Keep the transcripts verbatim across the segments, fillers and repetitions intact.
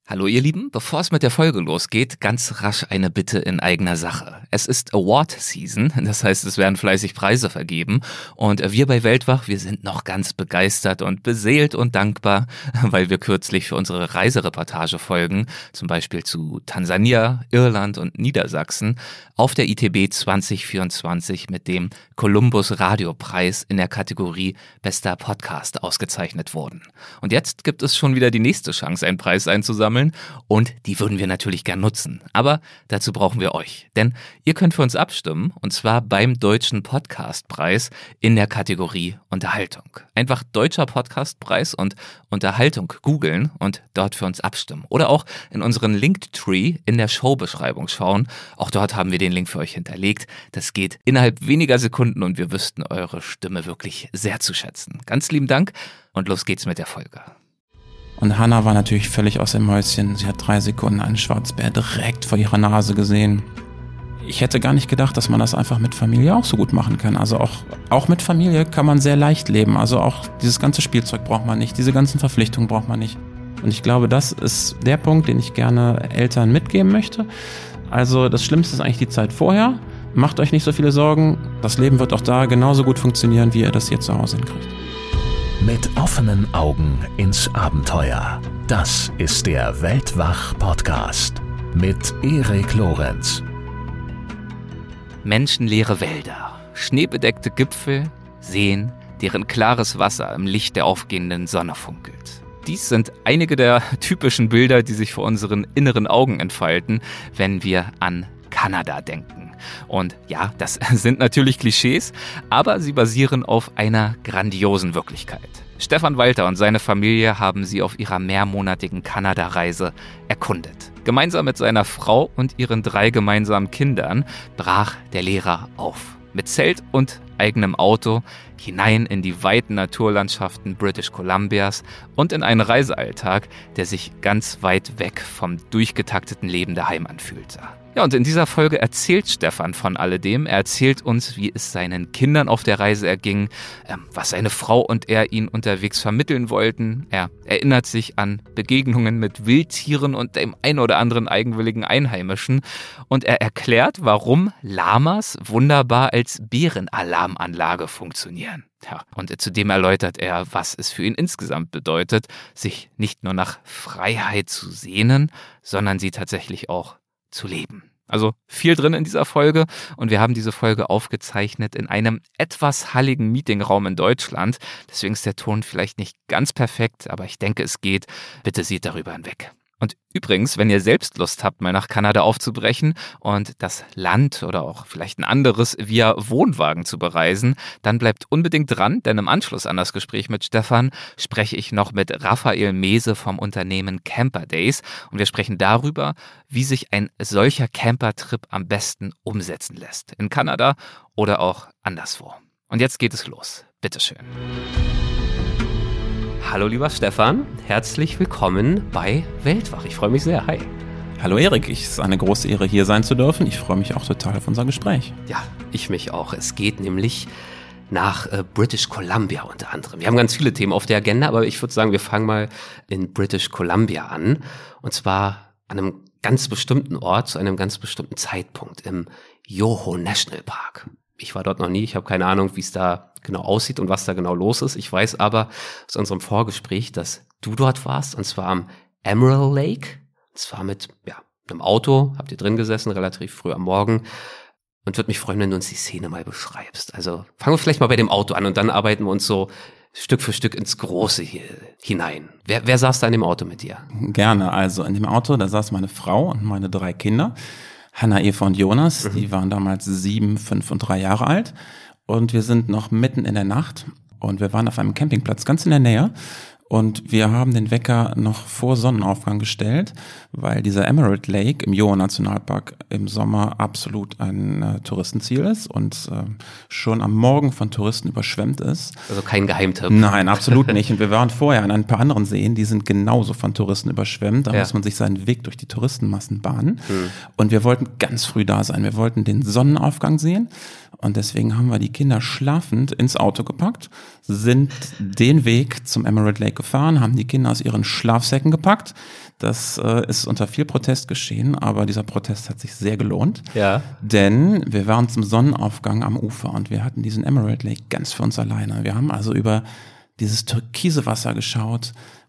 Hallo ihr Lieben, bevor es mit der Folge losgeht, ganz rasch eine Bitte in eigener Sache. Es ist Award Season, das heißt, es werden fleißig Preise vergeben und wir bei Weltwach, wir sind noch ganz begeistert und beseelt und dankbar, weil wir kürzlich für unsere Reisereportage-Folgen, zum Beispiel zu Tansania, Irland und Niedersachsen, auf der I T B zwanzig vierundzwanzig mit dem Columbus Radiopreis in der Kategorie Bester Podcast ausgezeichnet wurden. Und jetzt gibt es schon wieder die nächste Chance, einen Preis einzusammeln. Und die würden wir natürlich gern nutzen. Aber dazu brauchen wir euch. Denn ihr könnt für uns abstimmen, und zwar beim Deutschen Podcastpreis in der Kategorie Unterhaltung. Einfach Deutscher Podcastpreis und Unterhaltung googeln und dort für uns abstimmen. Oder auch in unseren Linktree in der Showbeschreibung schauen. Auch dort haben wir den Link für euch hinterlegt. Das geht innerhalb weniger Sekunden und wir wüssten eure Stimme wirklich sehr zu schätzen. Ganz lieben Dank und los geht's mit der Folge. Und Hannah war natürlich völlig aus dem Häuschen. Sie hat drei Sekunden einen Schwarzbär direkt vor ihrer Nase gesehen. Ich hätte gar nicht gedacht, dass man das einfach mit Familie auch so gut machen kann. Also auch, auch mit Familie kann man sehr leicht leben. Also auch dieses ganze Spielzeug braucht man nicht, diese ganzen Verpflichtungen braucht man nicht. Und ich glaube, das ist der Punkt, den ich gerne Eltern mitgeben möchte. Also das Schlimmste ist eigentlich die Zeit vorher. Macht euch nicht so viele Sorgen. Das Leben wird auch da genauso gut funktionieren, wie ihr das hier zu Hause hinkriegt. Mit offenen Augen ins Abenteuer. Das ist der Weltwach-Podcast mit Erik Lorenz. Menschenleere Wälder, schneebedeckte Gipfel, Seen, deren klares Wasser im Licht der aufgehenden Sonne funkelt. Dies sind einige der typischen Bilder, die sich vor unseren inneren Augen entfalten, wenn wir an Kanada denken. Und ja, das sind natürlich Klischees, aber sie basieren auf einer grandiosen Wirklichkeit. Stefan Walter und seine Familie haben sie auf ihrer mehrmonatigen Kanada-Reise erkundet. Gemeinsam mit seiner Frau und ihren drei gemeinsamen Kindern brach der Lehrer auf. Mit Zelt und eigenem Auto hinein in die weiten Naturlandschaften British Columbias und in einen Reisealltag, der sich ganz weit weg vom durchgetakteten Leben daheim anfühlte. Ja, und in dieser Folge erzählt Stefan von alledem. Er erzählt uns, wie es seinen Kindern auf der Reise erging, was seine Frau und er ihn unterwegs vermitteln wollten. Er erinnert sich an Begegnungen mit Wildtieren und dem ein oder anderen eigenwilligen Einheimischen. Und er erklärt, warum Lamas wunderbar als Bärenalarmanlage funktionieren. Ja, und zudem erläutert er, was es für ihn insgesamt bedeutet, sich nicht nur nach Freiheit zu sehnen, sondern sie tatsächlich auch zu leben. Also viel drin in dieser Folge und wir haben diese Folge aufgezeichnet in einem etwas halligen Meetingraum in Deutschland. Deswegen ist der Ton vielleicht nicht ganz perfekt, aber ich denke, es geht. Bitte seht darüber hinweg. Und übrigens, wenn ihr selbst Lust habt, mal nach Kanada aufzubrechen und das Land oder auch vielleicht ein anderes via Wohnwagen zu bereisen, dann bleibt unbedingt dran, denn im Anschluss an das Gespräch mit Stefan spreche ich noch mit Raphael Mese vom Unternehmen Camper Days und wir sprechen darüber, wie sich ein solcher Campertrip am besten umsetzen lässt. In Kanada oder auch anderswo. Und jetzt geht es los. Bitteschön. Hallo lieber Stefan, herzlich willkommen bei Weltwach. Ich freue mich sehr. Hi. Hallo Erik, es ist eine große Ehre, hier sein zu dürfen. Ich freue mich auch total auf unser Gespräch. Ja, ich mich auch. Es geht nämlich nach äh, British Columbia unter anderem. Wir haben ganz viele Themen auf der Agenda, aber ich würde sagen, wir fangen mal in British Columbia an. Und zwar an einem ganz bestimmten Ort, zu einem ganz bestimmten Zeitpunkt im Yoho National Park. Ich war dort noch nie, ich habe keine Ahnung, wie es da genau aussieht und was da genau los ist. Ich weiß aber aus unserem Vorgespräch, dass du dort warst, und zwar am Emerald Lake. Und zwar mit ja, einem Auto, habt ihr drin gesessen, relativ früh am Morgen. Und würde mich freuen, wenn du uns die Szene mal beschreibst. Also fangen wir vielleicht mal bei dem Auto an und dann arbeiten wir uns so Stück für Stück ins Große hier hinein. Wer, wer saß da in dem Auto mit dir? Gerne, also in dem Auto, da saß meine Frau und meine drei Kinder. Hannah, Eva und Jonas, mhm. Die waren damals sieben, fünf und drei Jahre alt. Und wir sind noch mitten in der Nacht und wir waren auf einem Campingplatz ganz in der Nähe. Und wir haben den Wecker noch vor Sonnenaufgang gestellt, weil dieser Emerald Lake im Yoho Nationalpark im Sommer absolut ein äh, Touristenziel ist und äh, schon am Morgen von Touristen überschwemmt ist. Also kein Geheimtipp. Nein, absolut nicht. Und wir waren vorher an ein paar anderen Seen, die sind genauso von Touristen überschwemmt. Da ja. muss man sich seinen Weg durch die Touristenmassen bahnen. Hm. Und wir wollten ganz früh da sein. Wir wollten den Sonnenaufgang sehen. Und deswegen haben wir die Kinder schlafend ins Auto gepackt, sind den Weg zum Emerald Lake Dreieck gefahren, haben die Kinder aus ihren Schlafsäcken gepackt. Das äh, ist unter viel Protest geschehen, aber dieser Protest hat sich sehr gelohnt. Ja. Denn wir waren zum Sonnenaufgang am Ufer und wir hatten diesen Emerald Lake ganz für uns alleine. Wir haben also über dieses türkise Wasser geschaut,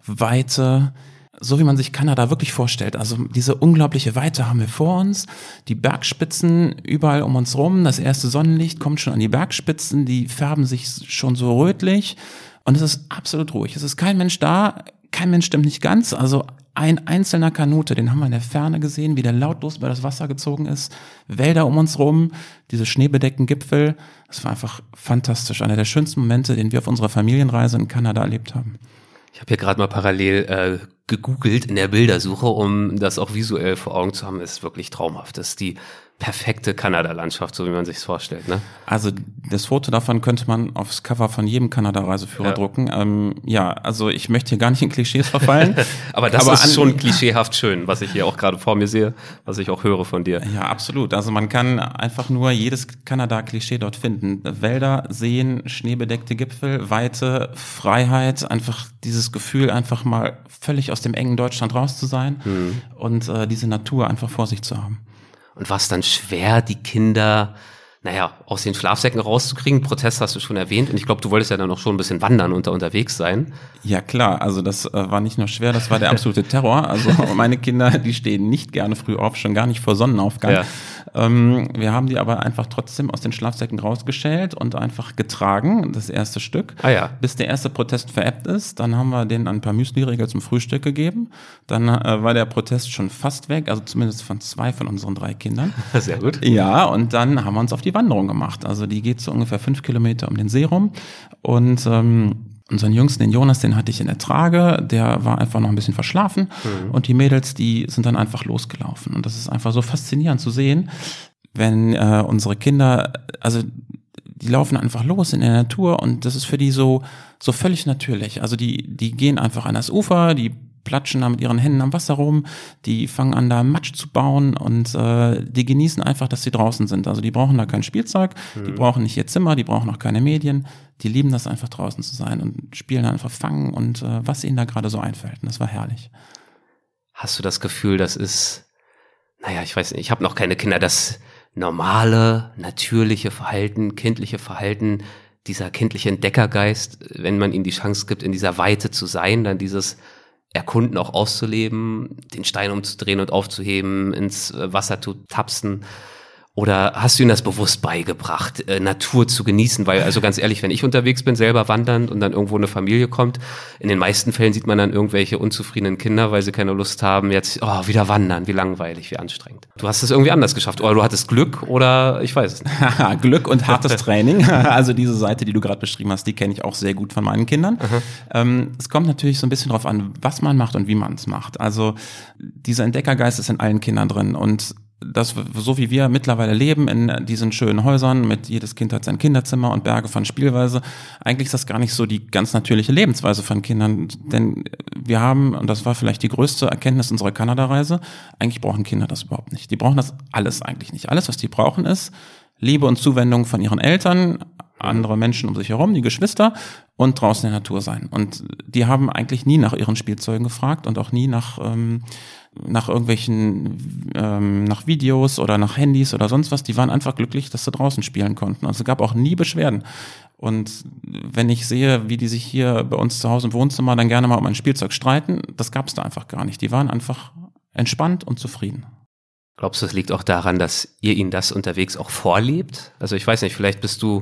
Weite, so wie man sich Kanada wirklich vorstellt. Also diese unglaubliche Weite haben wir vor uns, die Bergspitzen überall um uns rum, das erste Sonnenlicht kommt schon an die Bergspitzen, die färben sich schon so rötlich und es ist absolut ruhig. Es ist kein Mensch da, kein Mensch stimmt nicht ganz, also ein einzelner Kanute, den haben wir in der Ferne gesehen, wie der lautlos über das Wasser gezogen ist, Wälder um uns rum, diese schneebedeckten Gipfel, das war einfach fantastisch, einer der schönsten Momente, den wir auf unserer Familienreise in Kanada erlebt haben. Ich habe hier gerade mal parallel äh, gegoogelt in der Bildersuche, um das auch visuell vor Augen zu haben. Das ist wirklich traumhaft. Das ist die perfekte Kanada-Landschaft, so wie man sich es vorstellt, ne? Also das Foto davon könnte man aufs Cover von jedem Kanada-Reiseführer Ja. drucken. Ähm, ja, also ich möchte hier gar nicht in Klischees verfallen. Aber das aber ist an- schon klischeehaft schön, was ich hier auch gerade vor mir sehe, was ich auch höre von dir. Ja, absolut. Also man kann einfach nur jedes Kanada-Klischee dort finden. Wälder, Seen, schneebedeckte Gipfel, Weite, Freiheit, einfach dieses Gefühl, einfach mal völlig aus dem engen Deutschland raus zu sein Mhm. und äh, diese Natur einfach vor sich zu haben. Und war es dann schwer, die Kinder, naja, aus den Schlafsäcken rauszukriegen? Protest hast du schon erwähnt. Und ich glaube, du wolltest ja dann auch schon ein bisschen wandern und da unterwegs sein. Ja klar, also das äh, war nicht nur schwer, das war der absolute Terror. Also meine Kinder, die stehen nicht gerne früh auf, schon gar nicht vor Sonnenaufgang. Ja. Ähm, wir haben die aber einfach trotzdem aus den Schlafsäcken rausgeschält und einfach getragen, das erste Stück, Ah ja. bis der erste Protest verebbt ist. Dann haben wir denen ein paar Müsli-Riegel zum Frühstück gegeben. Dann äh, war der Protest schon fast weg, also zumindest von zwei von unseren drei Kindern. Sehr gut. Ja, und dann haben wir uns auf die Wanderung gemacht. Also die geht so ungefähr fünf Kilometer um den See rum. Und ähm, unseren Jüngsten, den Jonas, den hatte ich in der Trage. Der war einfach noch ein bisschen verschlafen. Mhm. Und die Mädels, die sind dann einfach losgelaufen. Und das ist einfach so faszinierend zu sehen, wenn äh, unsere Kinder, also die laufen einfach los in der Natur und das ist für die so so völlig natürlich. Also die die gehen einfach an das Ufer, die platschen da mit ihren Händen am Wasser rum, die fangen an da Matsch zu bauen und äh, die genießen einfach, dass sie draußen sind. Also die brauchen da kein Spielzeug, mhm. die brauchen nicht ihr Zimmer, die brauchen auch keine Medien. Die lieben das einfach draußen zu sein und spielen einfach Fangen und äh, was ihnen da gerade so einfällt. Und das war herrlich. Hast du das Gefühl, das ist, naja, ich weiß nicht, ich habe noch keine Kinder, das normale, natürliche Verhalten, kindliche Verhalten, dieser kindliche Entdeckergeist, wenn man ihm die Chance gibt, in dieser Weite zu sein, dann dieses Erkunden auch auszuleben, den Stein umzudrehen und aufzuheben, ins Wasser zu tapsen? Oder hast du ihnen das bewusst beigebracht, äh, Natur zu genießen? Weil, also ganz ehrlich, wenn ich unterwegs bin, selber wandernd und dann irgendwo eine Familie kommt, in den meisten Fällen sieht man dann irgendwelche unzufriedenen Kinder, weil sie keine Lust haben, jetzt, oh, wieder wandern, wie langweilig, wie anstrengend. Du hast es irgendwie anders geschafft. Oder du hattest Glück oder ich weiß es nicht. Glück und hartes Training. Also diese Seite, die du gerade beschrieben hast, die kenne ich auch sehr gut von meinen Kindern. Ähm, es kommt natürlich so ein bisschen drauf an, was man macht und wie man es macht. Also dieser Entdeckergeist ist in allen Kindern drin und das, so wie wir mittlerweile leben in diesen schönen Häusern, mit jedes Kind hat sein Kinderzimmer und Berge von Spielweise, eigentlich ist das gar nicht so die ganz natürliche Lebensweise von Kindern, denn wir haben, und das war vielleicht die größte Erkenntnis unserer Kanada-Reise, eigentlich brauchen Kinder das überhaupt nicht. Die brauchen das alles eigentlich nicht. Alles, was die brauchen, ist Liebe und Zuwendung von ihren Eltern, andere Menschen um sich herum, die Geschwister und draußen in der Natur sein. Und die haben eigentlich nie nach ihren Spielzeugen gefragt und auch nie nach ähm, nach irgendwelchen, ähm, nach Videos oder nach Handys oder sonst was. Die waren einfach glücklich, dass sie draußen spielen konnten. Also es gab auch nie Beschwerden. Und wenn ich sehe, wie die sich hier bei uns zu Hause im Wohnzimmer dann gerne mal um ein Spielzeug streiten, das gab es da einfach gar nicht. Die waren einfach entspannt und zufrieden. Glaubst du, es liegt auch daran, dass ihr ihnen das unterwegs auch vorlebt? Also ich weiß nicht, vielleicht bist du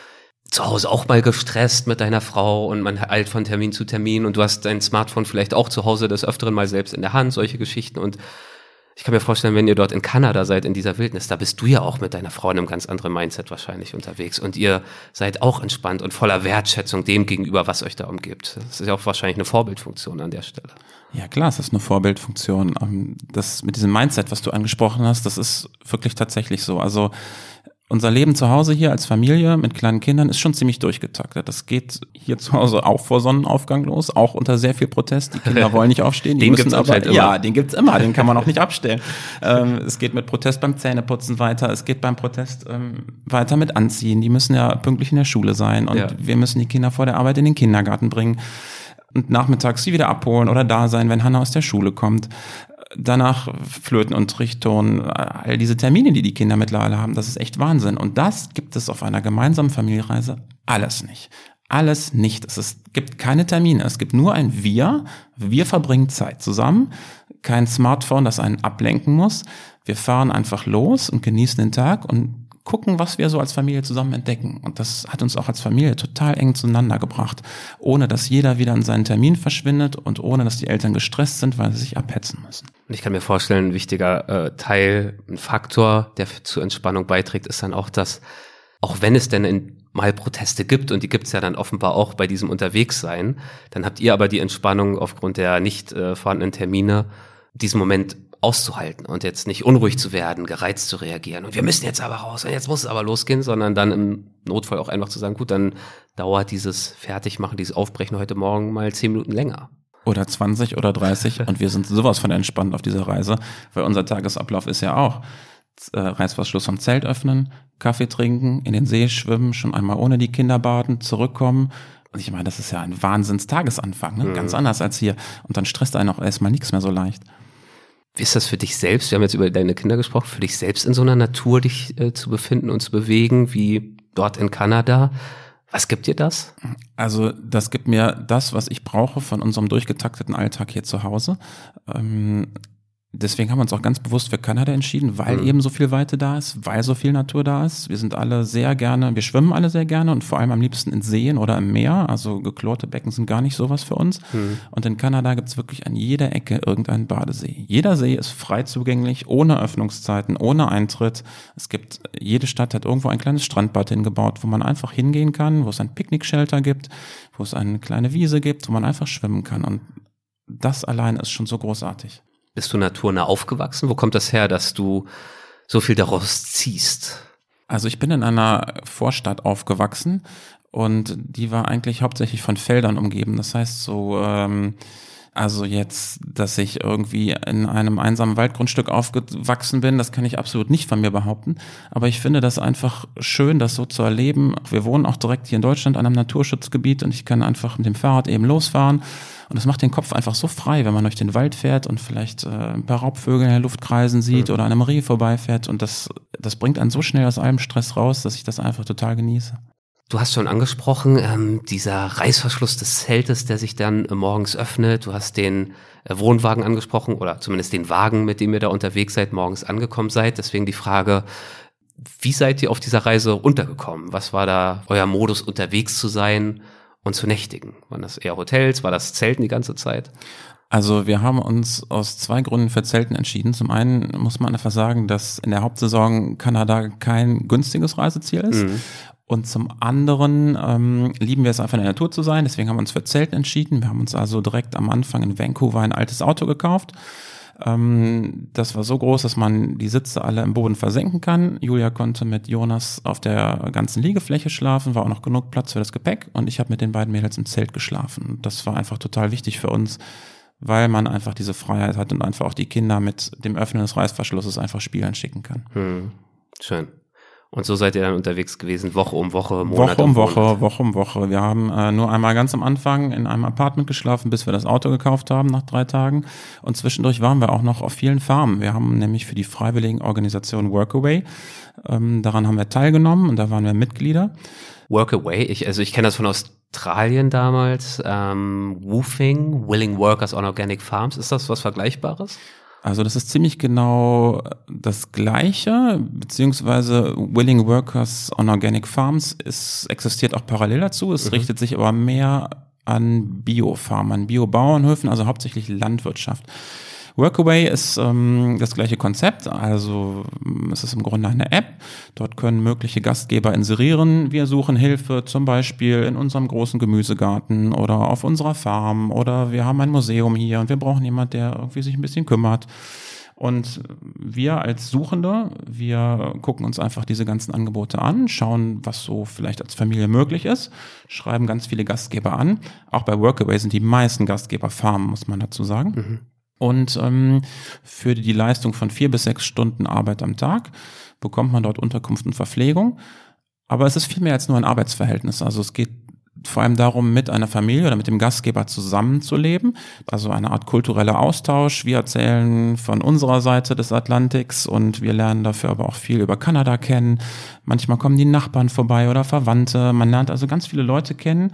zu Hause auch mal gestresst mit deiner Frau und man eilt von Termin zu Termin und du hast dein Smartphone vielleicht auch zu Hause des Öfteren mal selbst in der Hand, solche Geschichten. Und ich kann mir vorstellen, wenn ihr dort in Kanada seid, in dieser Wildnis, da bist du ja auch mit deiner Frau in einem ganz anderen Mindset wahrscheinlich unterwegs und ihr seid auch entspannt und voller Wertschätzung dem gegenüber, was euch da umgibt. Das ist ja auch wahrscheinlich eine Vorbildfunktion an der Stelle. Ja klar, es ist eine Vorbildfunktion. Das mit diesem Mindset, was du angesprochen hast, das ist wirklich tatsächlich so. Also unser Leben zu Hause hier als Familie mit kleinen Kindern ist schon ziemlich durchgetaktet. Das geht hier zu Hause auch vor Sonnenaufgang los, auch unter sehr viel Protest. Die Kinder wollen nicht aufstehen. Die den müssen gibt's aber, immer. Ja, den gibt's immer. Den kann man auch nicht abstellen. ähm, es geht mit Protest beim Zähneputzen weiter. Es geht beim Protest ähm, weiter mit Anziehen. Die müssen ja pünktlich in der Schule sein und ja. wir müssen die Kinder vor der Arbeit in den Kindergarten bringen. und nachmittags sie wieder abholen oder da sein, wenn Hannah aus der Schule kommt. Danach Flötenunterricht, Turnen, all diese Termine, die die Kinder mittlerweile haben, das ist echt Wahnsinn. Und das gibt es auf einer gemeinsamen Familienreise alles nicht. Alles nicht. Es ist, gibt keine Termine. Es gibt nur ein Wir. Wir verbringen Zeit zusammen. Kein Smartphone, das einen ablenken muss. Wir fahren einfach los und genießen den Tag und gucken, was wir so als Familie zusammen entdecken. Und das hat uns auch als Familie total eng zueinander gebracht, ohne dass jeder wieder in seinen Termin verschwindet und ohne dass die Eltern gestresst sind, weil sie sich abhetzen müssen. Und ich kann mir vorstellen, ein wichtiger äh, Teil, ein Faktor, der zur Entspannung beiträgt, ist dann auch, dass, auch wenn es denn in, mal Proteste gibt, und die gibt es ja dann offenbar auch bei diesem Unterwegssein, dann habt ihr aber die Entspannung aufgrund der nicht äh, vorhandenen Termine, diesen Moment auszuhalten und jetzt nicht unruhig zu werden, gereizt zu reagieren und wir müssen jetzt aber raus und jetzt muss es aber losgehen, sondern dann im Notfall auch einfach zu sagen, gut, dann dauert dieses Fertigmachen, dieses Aufbrechen heute Morgen mal zehn Minuten länger. Oder zwanzig oder dreißig und wir sind sowas von entspannt auf dieser Reise, weil unser Tagesablauf ist ja auch äh, Reißverschluss vom Zelt öffnen, Kaffee trinken, in den See schwimmen, schon einmal ohne die Kinder baden, zurückkommen. Und ich meine, das ist ja ein Wahnsinns-Tagesanfang, ne? Mhm. Ganz anders als hier. Und dann stresst einen auch erstmal nichts mehr so leicht. Wie ist das für dich selbst? Wir haben jetzt über deine Kinder gesprochen, für dich selbst in so einer Natur dich äh, zu befinden und zu bewegen, wie dort in Kanada. Was gibt dir das? Also das gibt mir das, was ich brauche von unserem durchgetakteten Alltag hier zu Hause. Ähm, deswegen haben wir uns auch ganz bewusst für Kanada entschieden, weil mhm. eben so viel Weite da ist, weil so viel Natur da ist. Wir sind alle sehr gerne, wir schwimmen alle sehr gerne und vor allem am liebsten in Seen oder im Meer. Also geklorte Becken sind gar nicht sowas für uns. Mhm. Und in Kanada gibt es wirklich an jeder Ecke irgendeinen Badesee. Jeder See ist frei zugänglich, ohne Öffnungszeiten, ohne Eintritt. Es gibt, jede Stadt hat irgendwo ein kleines Strandbad hingebaut, wo man einfach hingehen kann, wo es ein Picknick-Shelter gibt, wo es eine kleine Wiese gibt, wo man einfach schwimmen kann. Und das allein ist schon so großartig. Bist du naturnah aufgewachsen? Wo kommt das her, dass du so viel daraus ziehst? Also ich bin in einer Vorstadt aufgewachsen und die war eigentlich hauptsächlich von Feldern umgeben. Das heißt so, ähm, also jetzt, dass ich irgendwie in einem einsamen Waldgrundstück aufgewachsen bin, das kann ich absolut nicht von mir behaupten. Aber ich finde das einfach schön, das so zu erleben. Wir wohnen auch direkt hier in Deutschland an einem Naturschutzgebiet und ich kann einfach mit dem Fahrrad eben losfahren. Und es macht den Kopf einfach so frei, wenn man durch den Wald fährt und vielleicht äh, ein paar Raubvögel in der Luft kreisen sieht mhm. oder an einem Reh vorbeifährt. Und das, das bringt einen so schnell aus allem Stress raus, dass ich das einfach total genieße. Du hast schon angesprochen, ähm, dieser Reißverschluss des Zeltes, der sich dann äh, morgens öffnet. Du hast den äh, Wohnwagen angesprochen oder zumindest den Wagen, mit dem ihr da unterwegs seid, morgens angekommen seid. Deswegen die Frage, wie seid ihr auf dieser Reise untergekommen? Was war da euer Modus, unterwegs zu sein und zu nächtigen? Waren das eher Hotels? War das Zelten die ganze Zeit? Also wir haben uns aus zwei Gründen für Zelten entschieden. Zum einen muss man einfach sagen, dass in der Hauptsaison Kanada kein günstiges Reiseziel ist. Mhm. Und zum anderen ähm, lieben wir es einfach in der Natur zu sein. Deswegen haben wir uns für Zelten entschieden. Wir haben uns also direkt am Anfang in Vancouver ein altes Auto gekauft. Ähm, das war so groß, dass man die Sitze alle im Boden versenken kann. Julia konnte mit Jonas auf der ganzen Liegefläche schlafen, war auch noch genug Platz für das Gepäck. Und ich habe mit den beiden Mädels im Zelt geschlafen. Das war einfach total wichtig für uns, weil man einfach diese Freiheit hat und einfach auch die Kinder mit dem Öffnen des Reißverschlusses einfach spielen schicken kann. Hm. Schön. Und so seid ihr dann unterwegs gewesen, Woche um Woche, Monat Woche um um Woche, Monat. Woche um Woche. Wir haben äh, nur einmal ganz am Anfang in einem Apartment geschlafen, bis wir das Auto gekauft haben nach drei Tagen. Und zwischendurch waren wir auch noch auf vielen Farmen. Wir haben nämlich für die freiwilligen Organisation Workaway, ähm, daran haben wir teilgenommen und da waren wir Mitglieder. Workaway, ich, also ich kenne das von Australien damals, ähm, Woofing, Willing Workers on Organic Farms. Ist das was Vergleichbares? Also das ist ziemlich genau das Gleiche, beziehungsweise Willing Workers on Organic Farms ist, existiert auch parallel dazu. Es mhm. richtet sich aber mehr an Biofarmen, an Biobauernhöfen, also hauptsächlich Landwirtschaft. Workaway ist ähm, das gleiche Konzept, also es ist im Grunde eine App. Dort können mögliche Gastgeber inserieren. Wir suchen Hilfe zum Beispiel in unserem großen Gemüsegarten oder auf unserer Farm oder wir haben ein Museum hier und wir brauchen jemanden, der irgendwie sich ein bisschen kümmert. Und wir als Suchende, wir gucken uns einfach diese ganzen Angebote an, schauen, was so vielleicht als Familie möglich ist, schreiben ganz viele Gastgeber an. Auch bei Workaway sind die meisten Gastgeber Farmen, muss man dazu sagen. Mhm. Und ähm, für die Leistung von vier bis sechs Stunden Arbeit am Tag bekommt man dort Unterkunft und Verpflegung. Aber es ist viel mehr als nur ein Arbeitsverhältnis. Also es geht vor allem darum, mit einer Familie oder mit dem Gastgeber zusammenzuleben. Also eine Art kultureller Austausch. Wir erzählen von unserer Seite des Atlantiks und wir lernen dafür aber auch viel über Kanada kennen. Manchmal kommen die Nachbarn vorbei oder Verwandte. Man lernt also ganz viele Leute kennen.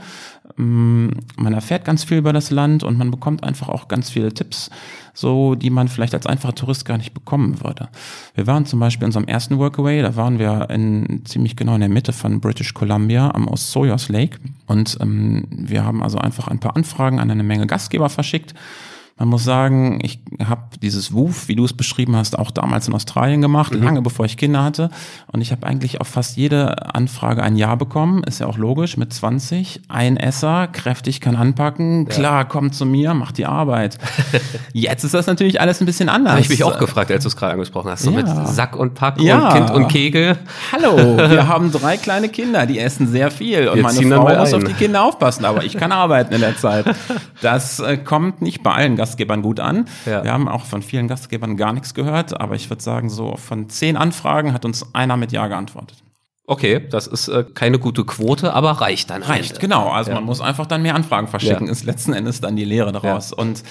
Man erfährt ganz viel über das Land und man bekommt einfach auch ganz viele Tipps, so die man vielleicht als einfacher Tourist gar nicht bekommen würde. Wir waren zum Beispiel in unserem ersten Workaway, da waren wir in, ziemlich genau in der Mitte von British Columbia am Osoyoos Lake und ähm, wir haben also einfach ein paar Anfragen an eine Menge Gastgeber verschickt. Man muss sagen, ich habe dieses W O F, wie du es beschrieben hast, auch damals in Australien gemacht, mhm. lange bevor ich Kinder hatte. Und ich habe eigentlich auf fast jede Anfrage ein Ja bekommen. Ist ja auch logisch, mit zwanzig, ein Esser, kräftig, kann anpacken. Ja. Klar, komm zu mir, mach die Arbeit. Jetzt ist das natürlich alles ein bisschen anders. Habe ich mich auch gefragt, als du es gerade angesprochen hast. So ja. mit Sack und Pack ja. und Kind und Kegel. Hallo, wir haben drei kleine Kinder, die essen sehr viel. Und wir meine Frau muss auf die Kinder aufpassen, aber ich kann arbeiten in der Zeit. Das äh, kommt nicht bei allen Gastgebern gut an. Ja. Wir haben auch von vielen Gastgebern gar nichts gehört, aber ich würde sagen, so von zehn Anfragen hat uns einer mit Ja geantwortet. Okay, das ist äh, keine gute Quote, aber reicht dann. Reicht, genau. Also ja. man muss einfach dann mehr Anfragen verschicken, ja. ist letzten Endes dann die Lehre daraus. Ja. Und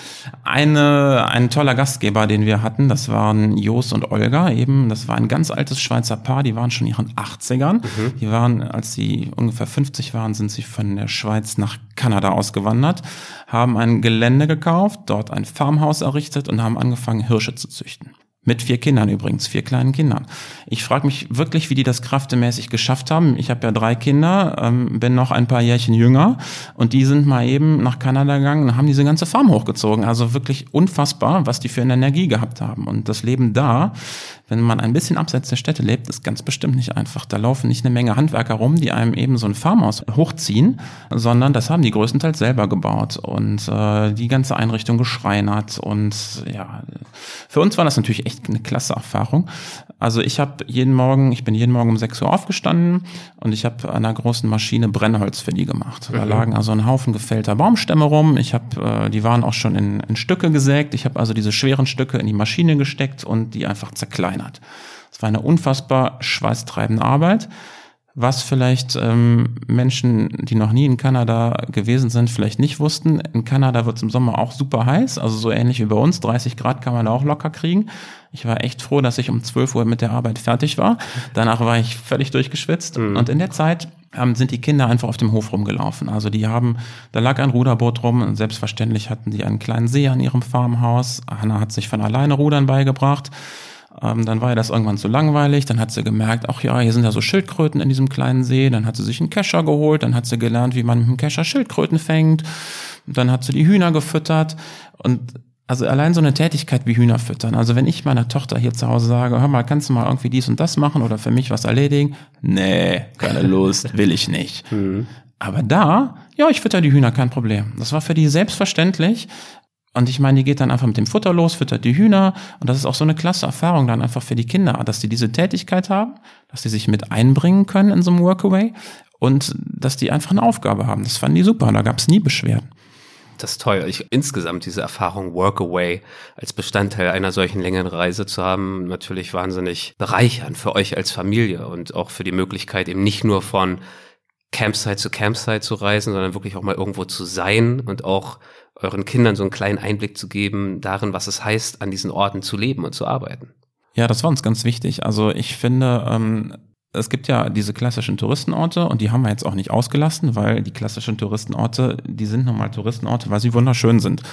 eine, ein toller Gastgeber, den wir hatten, das waren Jos und Olga eben. Das war ein ganz altes Schweizer Paar, die waren schon in ihren achtzigern. Mhm. Die waren, als sie ungefähr fünfzig waren, sind sie von der Schweiz nach Kanada ausgewandert, haben ein Gelände gekauft, dort ein Farmhaus errichtet und haben angefangen, Hirsche zu züchten. Mit vier Kindern übrigens, vier kleinen Kindern. Ich frage mich wirklich, wie die das kräftemäßig geschafft haben. Ich habe ja drei Kinder, ähm, bin noch ein paar Jährchen jünger und die sind mal eben nach Kanada gegangen und haben diese ganze Farm hochgezogen. Also wirklich unfassbar, was die für eine Energie gehabt haben. Und das Leben da, wenn man ein bisschen abseits der Städte lebt, ist ganz bestimmt nicht einfach. Da laufen nicht eine Menge Handwerker rum, die einem eben so ein Farmhaus hochziehen, sondern das haben die größtenteils selber gebaut und äh, die ganze Einrichtung geschreinert. Und ja, für uns war das natürlich echt eine klasse Erfahrung. Also ich habe jeden Morgen, ich bin jeden Morgen um sechs Uhr aufgestanden und ich habe an einer großen Maschine Brennholz für die gemacht. Da mhm. lagen also ein Haufen gefällter Baumstämme rum. Ich habe, äh, die waren auch schon in, in Stücke gesägt. Ich habe also diese schweren Stücke in die Maschine gesteckt und die einfach zerkleinert. Es war eine unfassbar schweißtreibende Arbeit. Was vielleicht ähm, Menschen, die noch nie in Kanada gewesen sind, vielleicht nicht wussten. In Kanada wird es im Sommer auch super heiß, also so ähnlich wie bei uns. dreißig Grad kann man da auch locker kriegen. Ich war echt froh, dass ich um zwölf Uhr mit der Arbeit fertig war. Danach war ich völlig durchgeschwitzt. Mhm. Und in der Zeit ähm, sind die Kinder einfach auf dem Hof rumgelaufen. Also die haben, da lag ein Ruderboot rum und selbstverständlich hatten die einen kleinen See an ihrem Farmhaus. Hanna hat sich von alleine Rudern beigebracht. Ähm, dann war ihr das irgendwann zu langweilig, dann hat sie gemerkt, ach ja, hier sind ja so Schildkröten in diesem kleinen See, dann hat sie sich einen Kescher geholt, dann hat sie gelernt, wie man mit dem Kescher Schildkröten fängt, dann hat sie die Hühner gefüttert und also allein so eine Tätigkeit wie Hühner füttern, also wenn ich meiner Tochter hier zu Hause sage, hör mal, kannst du mal irgendwie dies und das machen oder für mich was erledigen? Nee, keine Lust, will ich nicht. Mhm. Aber da, ja, ich fütter die Hühner, kein Problem. Das war für die selbstverständlich. Und ich meine, die geht dann einfach mit dem Futter los, füttert die Hühner. Und das ist auch so eine klasse Erfahrung dann einfach für die Kinder, dass die diese Tätigkeit haben, dass die sich mit einbringen können in so einem Workaway und dass die einfach eine Aufgabe haben. Das fanden die super, da gab es nie Beschwerden. Das ist toll. Ich, insgesamt diese Erfahrung Workaway als Bestandteil einer solchen längeren Reise zu haben, natürlich wahnsinnig bereichernd für euch als Familie und auch für die Möglichkeit eben nicht nur von Campsite zu Campsite zu reisen, sondern wirklich auch mal irgendwo zu sein und auch euren Kindern so einen kleinen Einblick zu geben darin, was es heißt, an diesen Orten zu leben und zu arbeiten. Ja, das war uns ganz wichtig. Also ich finde, ähm, es gibt ja diese klassischen Touristenorte und die haben wir jetzt auch nicht ausgelassen, weil die klassischen Touristenorte, die sind nun mal Touristenorte, weil sie wunderschön sind.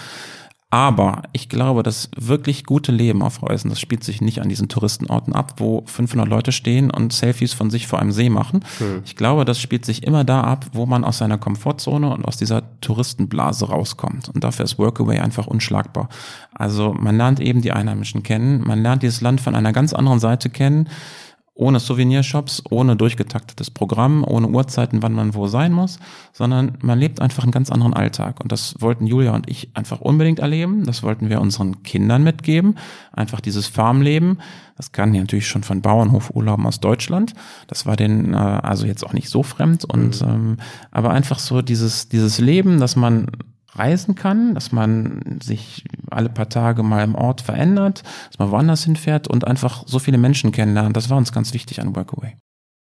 Aber ich glaube, das wirklich gute Leben auf Reisen, das spielt sich nicht an diesen Touristenorten ab, wo fünfhundert Leute stehen und Selfies von sich vor einem See machen. Hm. Ich glaube, das spielt sich immer da ab, wo man aus seiner Komfortzone und aus dieser Touristenblase rauskommt. Und dafür ist Workaway einfach unschlagbar. Also man lernt eben die Einheimischen kennen, man lernt dieses Land von einer ganz anderen Seite kennen, ohne Souvenirshops, ohne durchgetaktetes Programm, ohne Uhrzeiten, wann man wo sein muss, sondern man lebt einfach einen ganz anderen Alltag. Und das wollten Julia und ich einfach unbedingt erleben. Das wollten wir unseren Kindern mitgeben. Einfach dieses Farmleben. Das kann ja natürlich schon von Bauernhofurlauben aus Deutschland. Das war denen äh, also jetzt auch nicht so fremd. Und mhm. ähm, aber einfach so dieses dieses Leben, dass man reisen kann, dass man sich alle paar Tage mal im Ort verändert, dass man woanders hinfährt und einfach so viele Menschen kennenlernt. Das war uns ganz wichtig an Workaway.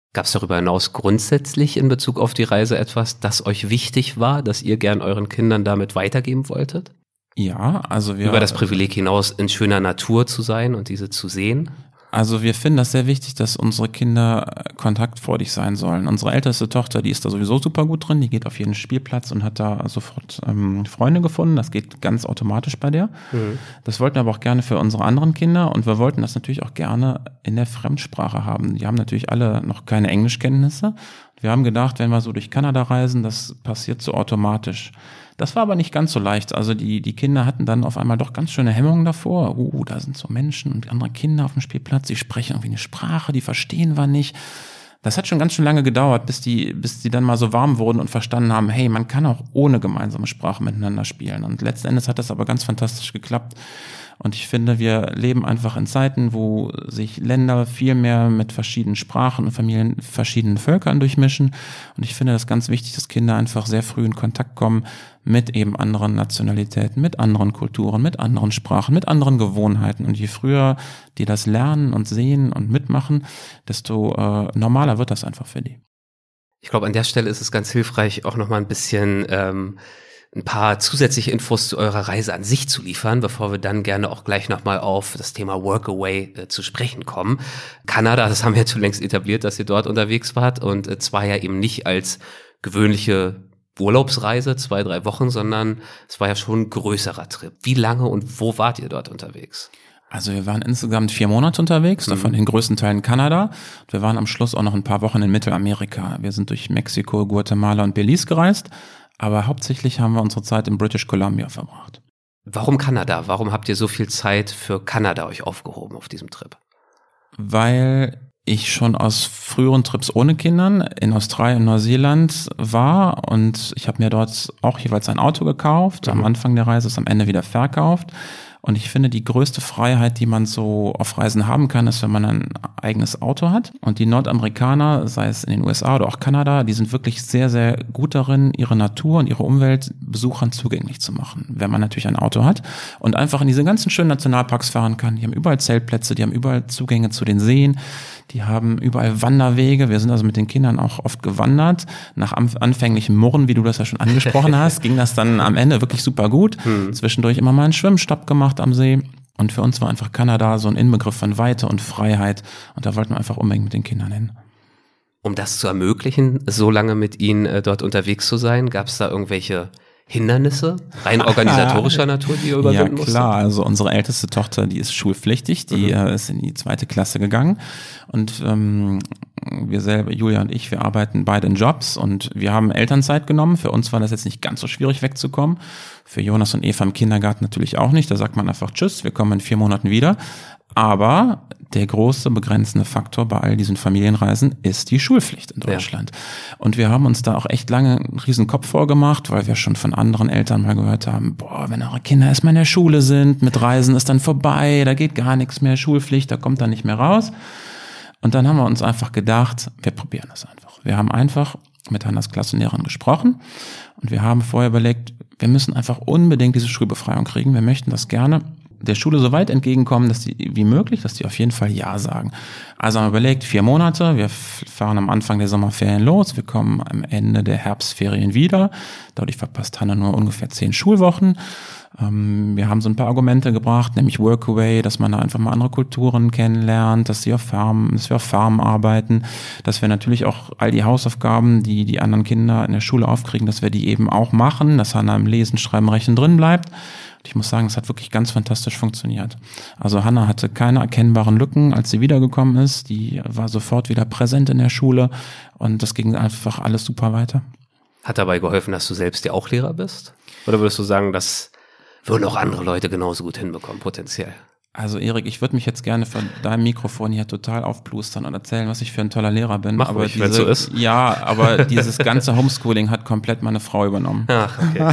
Gab es darüber hinaus grundsätzlich in Bezug auf die Reise etwas, das euch wichtig war, das ihr gern euren Kindern damit weitergeben wolltet? Ja, also wir... Über das Privileg hinaus, in schöner Natur zu sein und diese zu sehen? Also wir finden das sehr wichtig, dass unsere Kinder kontaktfreudig sein sollen. Unsere älteste Tochter, die ist da sowieso super gut drin, die geht auf jeden Spielplatz und hat da sofort ähm, Freunde gefunden. Das geht ganz automatisch bei der. Mhm. Das wollten wir aber auch gerne für unsere anderen Kinder und wir wollten das natürlich auch gerne in der Fremdsprache haben. Die haben natürlich alle noch keine Englischkenntnisse. Wir haben gedacht, wenn wir so durch Kanada reisen, das passiert so automatisch. Das war aber nicht ganz so leicht. Also die die Kinder hatten dann auf einmal doch ganz schöne Hemmungen davor. Uh, da sind so Menschen und andere Kinder auf dem Spielplatz, die sprechen irgendwie eine Sprache, die verstehen wir nicht. Das hat schon ganz schön lange gedauert, bis die bis die dann mal so warm wurden und verstanden haben, hey, man kann auch ohne gemeinsame Sprache miteinander spielen. Und letzten Endes hat das aber ganz fantastisch geklappt. Und ich finde, wir leben einfach in Zeiten, wo sich Länder viel mehr mit verschiedenen Sprachen und Familien, verschiedenen Völkern durchmischen. Und ich finde das ganz wichtig, dass Kinder einfach sehr früh in Kontakt kommen mit eben anderen Nationalitäten, mit anderen Kulturen, mit anderen Sprachen, mit anderen Gewohnheiten. Und je früher die das lernen und sehen und mitmachen, desto äh, normaler wird das einfach für die. Ich glaube, an der Stelle ist es ganz hilfreich, auch nochmal ein bisschen ähm, ein paar zusätzliche Infos zu eurer Reise an sich zu liefern, bevor wir dann gerne auch gleich nochmal auf das Thema Workaway äh, zu sprechen kommen. Kanada, das haben wir jetzt schon längst etabliert, dass ihr dort unterwegs wart und äh, zwar ja eben nicht als gewöhnliche Urlaubsreise, zwei, drei Wochen, sondern es war ja schon ein größerer Trip. Wie lange und wo wart ihr dort unterwegs? Also wir waren insgesamt vier Monate unterwegs, mhm. davon den größten Teilen Kanada. Wir waren am Schluss auch noch ein paar Wochen in Mittelamerika. Wir sind durch Mexiko, Guatemala und Belize gereist, aber hauptsächlich haben wir unsere Zeit in British Columbia verbracht. Warum Kanada? Warum habt ihr so viel Zeit für Kanada euch aufgehoben auf diesem Trip? Weil ich schon aus früheren Trips ohne Kindern in Australien und Neuseeland war und ich habe mir dort auch jeweils ein Auto gekauft, mhm. am Anfang der Reise, ist am Ende wieder verkauft. Und ich finde, die größte Freiheit, die man so auf Reisen haben kann, ist, wenn man ein eigenes Auto hat. Und die Nordamerikaner, sei es in den U S A oder auch Kanada, die sind wirklich sehr, sehr gut darin, ihre Natur und ihre Umwelt Besuchern zugänglich zu machen, wenn man natürlich ein Auto hat und einfach in diese ganzen schönen Nationalparks fahren kann. Die haben überall Zeltplätze, die haben überall Zugänge zu den Seen, die haben überall Wanderwege. Wir sind also mit den Kindern auch oft gewandert. Nach anfänglichem Murren, wie du das ja schon angesprochen hast, ging das dann am Ende wirklich super gut. Hm. Zwischendurch immer mal einen Schwimmstopp gemacht am See. Und für uns war einfach Kanada so ein Inbegriff von Weite und Freiheit. Und da wollten wir einfach unbedingt mit den Kindern hin. Um das zu ermöglichen, so lange mit ihnen äh, dort unterwegs zu sein, gab es da irgendwelche Hindernisse, rein organisatorischer Natur, die ihr überwinden musstet? Ja klar, also unsere älteste Tochter, die ist schulpflichtig, die mhm. äh, ist in die zweite Klasse gegangen und ähm, wir selber, Julia und ich, wir arbeiten beide in Jobs und wir haben Elternzeit genommen. Für uns war das jetzt nicht ganz so schwierig wegzukommen. Für Jonas und Eva im Kindergarten natürlich auch nicht. Da sagt man einfach Tschüss, wir kommen in vier Monaten wieder. Aber der große begrenzende Faktor bei all diesen Familienreisen ist die Schulpflicht in Deutschland. Ja. Und wir haben uns da auch echt lange einen riesen Kopf vorgemacht, weil wir schon von anderen Eltern mal gehört haben, boah, wenn eure Kinder erstmal in der Schule sind, mit Reisen ist dann vorbei, da geht gar nichts mehr, Schulpflicht, da kommt dann nicht mehr raus. Und dann haben wir uns einfach gedacht, wir probieren das einfach. Wir haben einfach mit Hannas Klassenlehrerin gesprochen und wir haben vorher überlegt, wir müssen einfach unbedingt diese Schulbefreiung kriegen, wir möchten das gerne der Schule so weit entgegenkommen, dass die wie möglich, dass die auf jeden Fall Ja sagen. Also haben wir überlegt, vier Monate, wir fahren am Anfang der Sommerferien los, wir kommen am Ende der Herbstferien wieder. Dadurch verpasst Hannah nur ungefähr zehn Schulwochen. Ähm, wir haben so ein paar Argumente gebracht, nämlich Workaway, dass man da einfach mal andere Kulturen kennenlernt, dass sie auf Farmen, dass wir auf Farmen arbeiten, dass wir natürlich auch all die Hausaufgaben, die die anderen Kinder in der Schule aufkriegen, dass wir die eben auch machen, dass Hannah im Lesen, Schreiben, Rechnen drin bleibt. Ich muss sagen, es hat wirklich ganz fantastisch funktioniert. Also Hannah hatte keine erkennbaren Lücken, als sie wiedergekommen ist. Die war sofort wieder präsent in der Schule und das ging einfach alles super weiter. Hat dabei geholfen, dass du selbst ja auch Lehrer bist? Oder würdest du sagen, das würden auch andere Leute genauso gut hinbekommen, potenziell? Also Erik, ich würde mich jetzt gerne von deinem Mikrofon hier total aufplustern und erzählen, was ich für ein toller Lehrer bin. Mach aber ruhig, wenn so ist. Ja, aber dieses ganze Homeschooling hat komplett meine Frau übernommen. Ach, okay.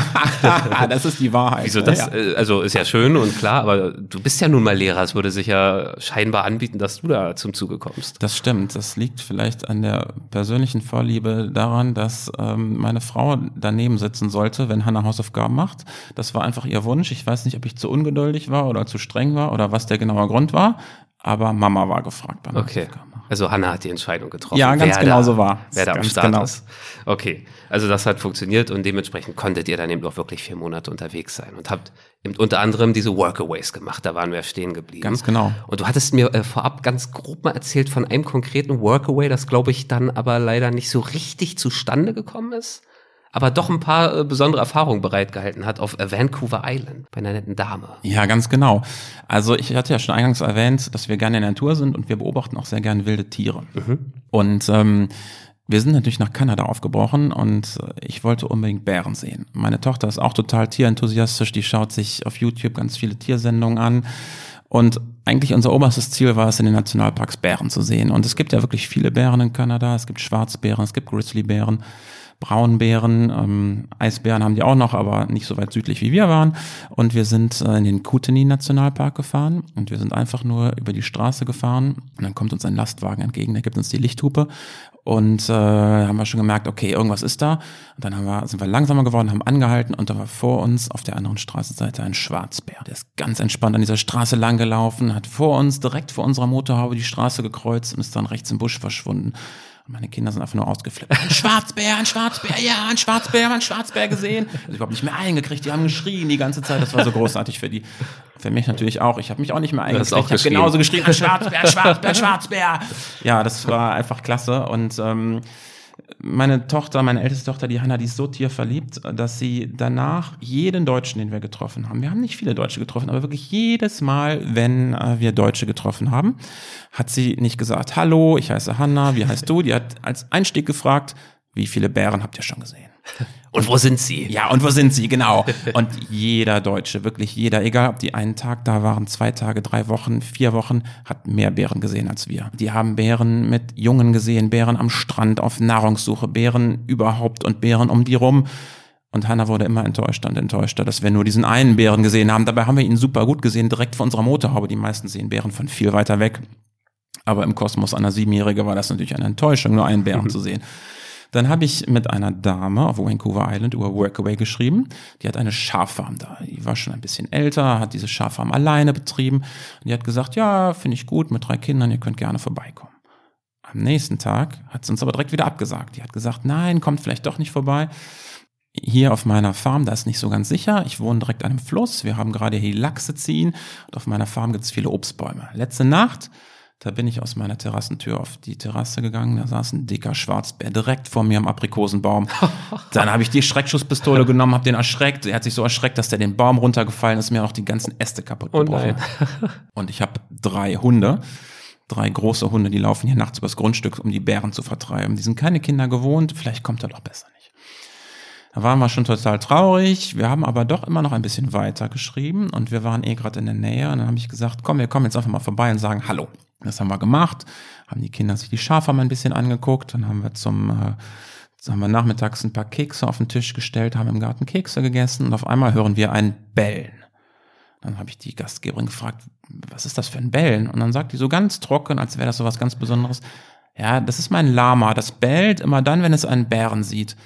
Das ist die Wahrheit. Wieso das? Ja. Also ist ja schön und klar, aber du bist ja nun mal Lehrer. Es würde sich ja scheinbar anbieten, dass du da zum Zuge kommst. Das stimmt. Das liegt vielleicht an der persönlichen Vorliebe daran, dass ähm, meine Frau daneben sitzen sollte, wenn Hannah Hausaufgaben macht. Das war einfach ihr Wunsch. Ich weiß nicht, ob ich zu ungeduldig war oder zu streng war oder was der genaue Grund war, aber Mama war gefragt beim Okay. Hausaufgaben machen. Also Hanna hat die Entscheidung getroffen. Ja, ganz wer genau da, so war. Wer da am Ganz Start genau. ist. Okay, also das hat funktioniert und dementsprechend konntet ihr dann eben auch wirklich vier Monate unterwegs sein und habt eben unter anderem diese Workaways gemacht, da waren wir stehen geblieben. Ganz genau. Und du hattest mir äh, vorab ganz grob mal erzählt von einem konkreten Workaway, das glaube ich dann aber leider nicht so richtig zustande gekommen ist, aber doch ein paar äh, besondere Erfahrungen bereitgehalten hat auf äh, Vancouver Island bei einer netten Dame. Ja, ganz genau. Also ich hatte ja schon eingangs erwähnt, dass wir gerne in der Natur sind und wir beobachten auch sehr gerne wilde Tiere. Mhm. Und ähm, wir sind natürlich nach Kanada aufgebrochen und ich wollte unbedingt Bären sehen. Meine Tochter ist auch total tierenthusiastisch, die schaut sich auf YouTube ganz viele Tiersendungen an. Und eigentlich unser oberstes Ziel war es, in den Nationalparks Bären zu sehen. Und es gibt ja wirklich viele Bären in Kanada. Es gibt Schwarzbären, es gibt Grizzlybären, Braunbären, ähm, Eisbären haben die auch noch, aber nicht so weit südlich wie wir waren. Und wir sind äh, in den Kootenay-Nationalpark gefahren und wir sind einfach nur über die Straße gefahren und dann kommt uns ein Lastwagen entgegen, der gibt uns die Lichthupe und äh, haben wir schon gemerkt, okay, irgendwas ist da. Und dann haben wir, sind wir langsamer geworden, haben angehalten und da war vor uns auf der anderen Straßenseite ein Schwarzbär. Der ist ganz entspannt an dieser Straße lang gelaufen, hat vor uns, direkt vor unserer Motorhaube die Straße gekreuzt und ist dann rechts im Busch verschwunden. Und meine Kinder sind einfach nur ausgeflippt. Ein Schwarzbär, ein Schwarzbär, ja, ein Schwarzbär, ein Schwarzbär gesehen. Also überhaupt nicht mehr eingekriegt, die haben geschrien die ganze Zeit. Das war so großartig für die. Für mich natürlich auch. Ich habe mich auch nicht mehr eingekriegt. Ich habe genauso geschrien, ein Schwarzbär, ein Schwarzbär, ein Schwarzbär. Ja, das war einfach klasse. Und ähm, meine Tochter, meine älteste Tochter, die Hanna, die ist so tierverliebt, dass sie danach jeden Deutschen, den wir getroffen haben, wir haben nicht viele Deutsche getroffen, aber wirklich jedes Mal, wenn äh, wir Deutsche getroffen haben, hat sie nicht gesagt, hallo, ich heiße Hanna, wie heißt du? Die hat als Einstieg gefragt, wie viele Bären habt ihr schon gesehen? Und wo sind sie? Ja, und wo sind sie, genau. Und jeder Deutsche, wirklich jeder, egal ob die einen Tag da waren, zwei Tage, drei Wochen, vier Wochen, hat mehr Bären gesehen als wir. Die haben Bären mit Jungen gesehen, Bären am Strand auf Nahrungssuche, Bären überhaupt und Bären um die rum. Und Hanna wurde immer enttäuschter und enttäuschter, dass wir nur diesen einen Bären gesehen haben. Dabei haben wir ihn super gut gesehen, direkt vor unserer Motorhaube. Die meisten sehen Bären von viel weiter weg. Aber im Kosmos einer Siebenjährigen war das natürlich eine Enttäuschung, nur einen Bären zu sehen. Dann habe ich mit einer Dame auf Vancouver Island über Workaway geschrieben. Die hat eine Schaffarm da. Die war schon ein bisschen älter, hat diese Schaffarm alleine betrieben. Und die hat gesagt, ja, finde ich gut, mit drei Kindern, ihr könnt gerne vorbeikommen. Am nächsten Tag hat sie uns aber direkt wieder abgesagt. Die hat gesagt, nein, kommt vielleicht doch nicht vorbei. Hier auf meiner Farm, da ist nicht so ganz sicher. Ich wohne direkt an einem Fluss. Wir haben gerade hier die Lachse ziehen. Und auf meiner Farm gibt es viele Obstbäume. Letzte Nacht, da bin ich aus meiner Terrassentür auf die Terrasse gegangen, da saß ein dicker Schwarzbär direkt vor mir am Aprikosenbaum. Dann habe ich die Schreckschusspistole genommen, habe den erschreckt. Er hat sich so erschreckt, dass der den Baum runtergefallen ist, mir auch die ganzen Äste kaputt gebrochen. Oh und ich habe drei Hunde, drei große Hunde, die laufen hier nachts übers Grundstück, um die Bären zu vertreiben. Die sind keine Kinder gewohnt, vielleicht kommt er doch besser nicht. Da waren wir schon total traurig, wir haben aber doch immer noch ein bisschen weiter geschrieben und wir waren eh gerade in der Nähe und dann habe ich gesagt, komm, wir kommen jetzt einfach mal vorbei und sagen Hallo. Das haben wir gemacht, haben die Kinder sich die Schaffarm ein bisschen angeguckt, dann haben wir zum, äh, haben wir nachmittags ein paar Kekse auf den Tisch gestellt, haben im Garten Kekse gegessen und auf einmal hören wir ein Bellen. Dann habe ich die Gastgeberin gefragt, was ist das für ein Bellen? Und dann sagt die so ganz trocken, als wäre das so was ganz Besonderes, ja, das ist mein Lama, das bellt immer dann, wenn es einen Bären sieht.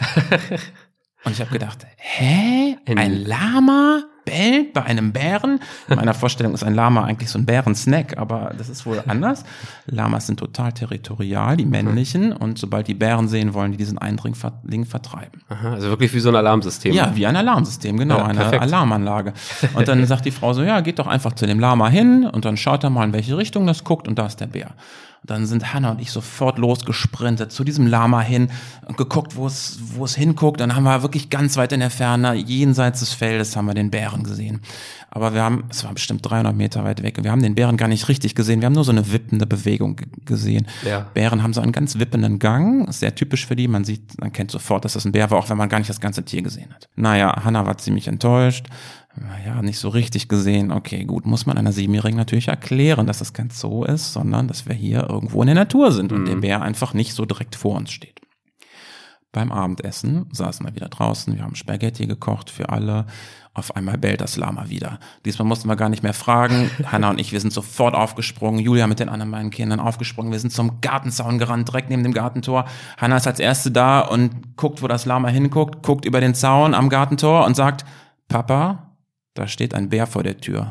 Und ich habe gedacht, hä? Ein Lama bellt bei einem Bären? In meiner Vorstellung ist ein Lama eigentlich so ein Bärensnack, aber das ist wohl anders. Lamas sind total territorial, die männlichen, und sobald die Bären sehen, wollen die diesen Eindringling vertreiben. Aha, also wirklich wie so ein Alarmsystem. Ja, wie ein Alarmsystem, genau, ja, eine perfekt. Alarmanlage. Und dann sagt die Frau so, ja, geht doch einfach zu dem Lama hin und dann schaut er mal, in welche Richtung das guckt und da ist der Bär. Und dann sind Hanna und ich sofort losgesprintet zu diesem Lama hin und geguckt, wo es, wo es hinguckt. Dann haben wir wirklich ganz weit in der Ferne, jenseits des Feldes, haben wir den Bären gesehen. Aber wir haben, es war bestimmt dreihundert Meter weit weg, wir haben den Bären gar nicht richtig gesehen. Wir haben nur so eine wippende Bewegung g- gesehen. Ja. Bären haben so einen ganz wippenden Gang, ist sehr typisch für die. Man sieht, man kennt sofort, dass das ein Bär war, auch wenn man gar nicht das ganze Tier gesehen hat. Naja, Hanna war ziemlich enttäuscht. Ja, nicht so richtig gesehen. Okay, gut, muss man einer Siebenjährigen natürlich erklären, dass das kein Zoo ist, sondern dass wir hier irgendwo in der Natur sind und mhm. der Bär einfach nicht so direkt vor uns steht. Beim Abendessen saßen wir wieder draußen, wir haben Spaghetti gekocht für alle. Auf einmal bellt das Lama wieder. Diesmal mussten wir gar nicht mehr fragen. Hanna und ich, wir sind sofort aufgesprungen. Julia mit den anderen beiden Kindern aufgesprungen. Wir sind zum Gartenzaun gerannt, direkt neben dem Gartentor. Hanna ist als Erste da und guckt, wo das Lama hinguckt, guckt über den Zaun am Gartentor und sagt, Papa, da steht ein Bär vor der Tür.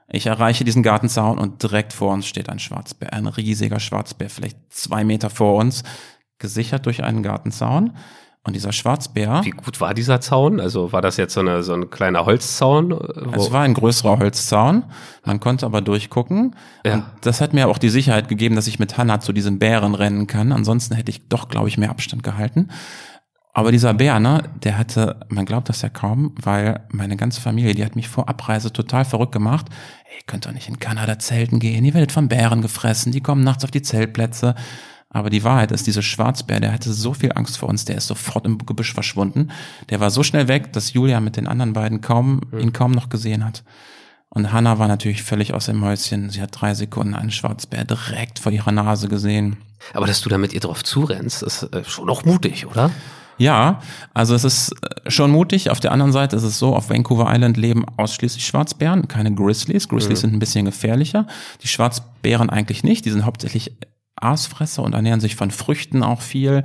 Ich erreiche diesen Gartenzaun und direkt vor uns steht ein Schwarzbär, ein riesiger Schwarzbär, vielleicht zwei Meter vor uns, gesichert durch einen Gartenzaun. Und dieser Schwarzbär... Wie gut war dieser Zaun? Also war das jetzt so, eine, so ein kleiner Holzzaun? Es war ein größerer Holzzaun, man konnte aber durchgucken. Ja. Und das hat mir auch die Sicherheit gegeben, dass ich mit Hannah zu diesem Bären rennen kann. Ansonsten hätte ich doch, glaube ich, mehr Abstand gehalten. Aber dieser Bär, ne, der hatte, man glaubt das ja kaum, weil meine ganze Familie, die hat mich vor Abreise total verrückt gemacht. Ey, ihr könnt doch nicht in Kanada zelten gehen, ihr werdet von Bären gefressen, die kommen nachts auf die Zeltplätze. Aber die Wahrheit ist, dieser Schwarzbär, der hatte so viel Angst vor uns, der ist sofort im Gebüsch verschwunden. Der war so schnell weg, dass Julia mit den anderen beiden kaum, mhm. ihn kaum noch gesehen hat. Und Hannah war natürlich völlig aus dem Häuschen. Sie hat drei Sekunden einen Schwarzbär direkt vor ihrer Nase gesehen. Aber dass du da mit ihr drauf zurennst, ist schon auch mutig, oder? Ja, also es ist schon mutig. Auf der anderen Seite ist es so, auf Vancouver Island leben ausschließlich Schwarzbären, keine Grizzlies. Grizzlies mhm. sind ein bisschen gefährlicher. Die Schwarzbären eigentlich nicht. Die sind hauptsächlich Aasfresser und ernähren sich von Früchten auch viel.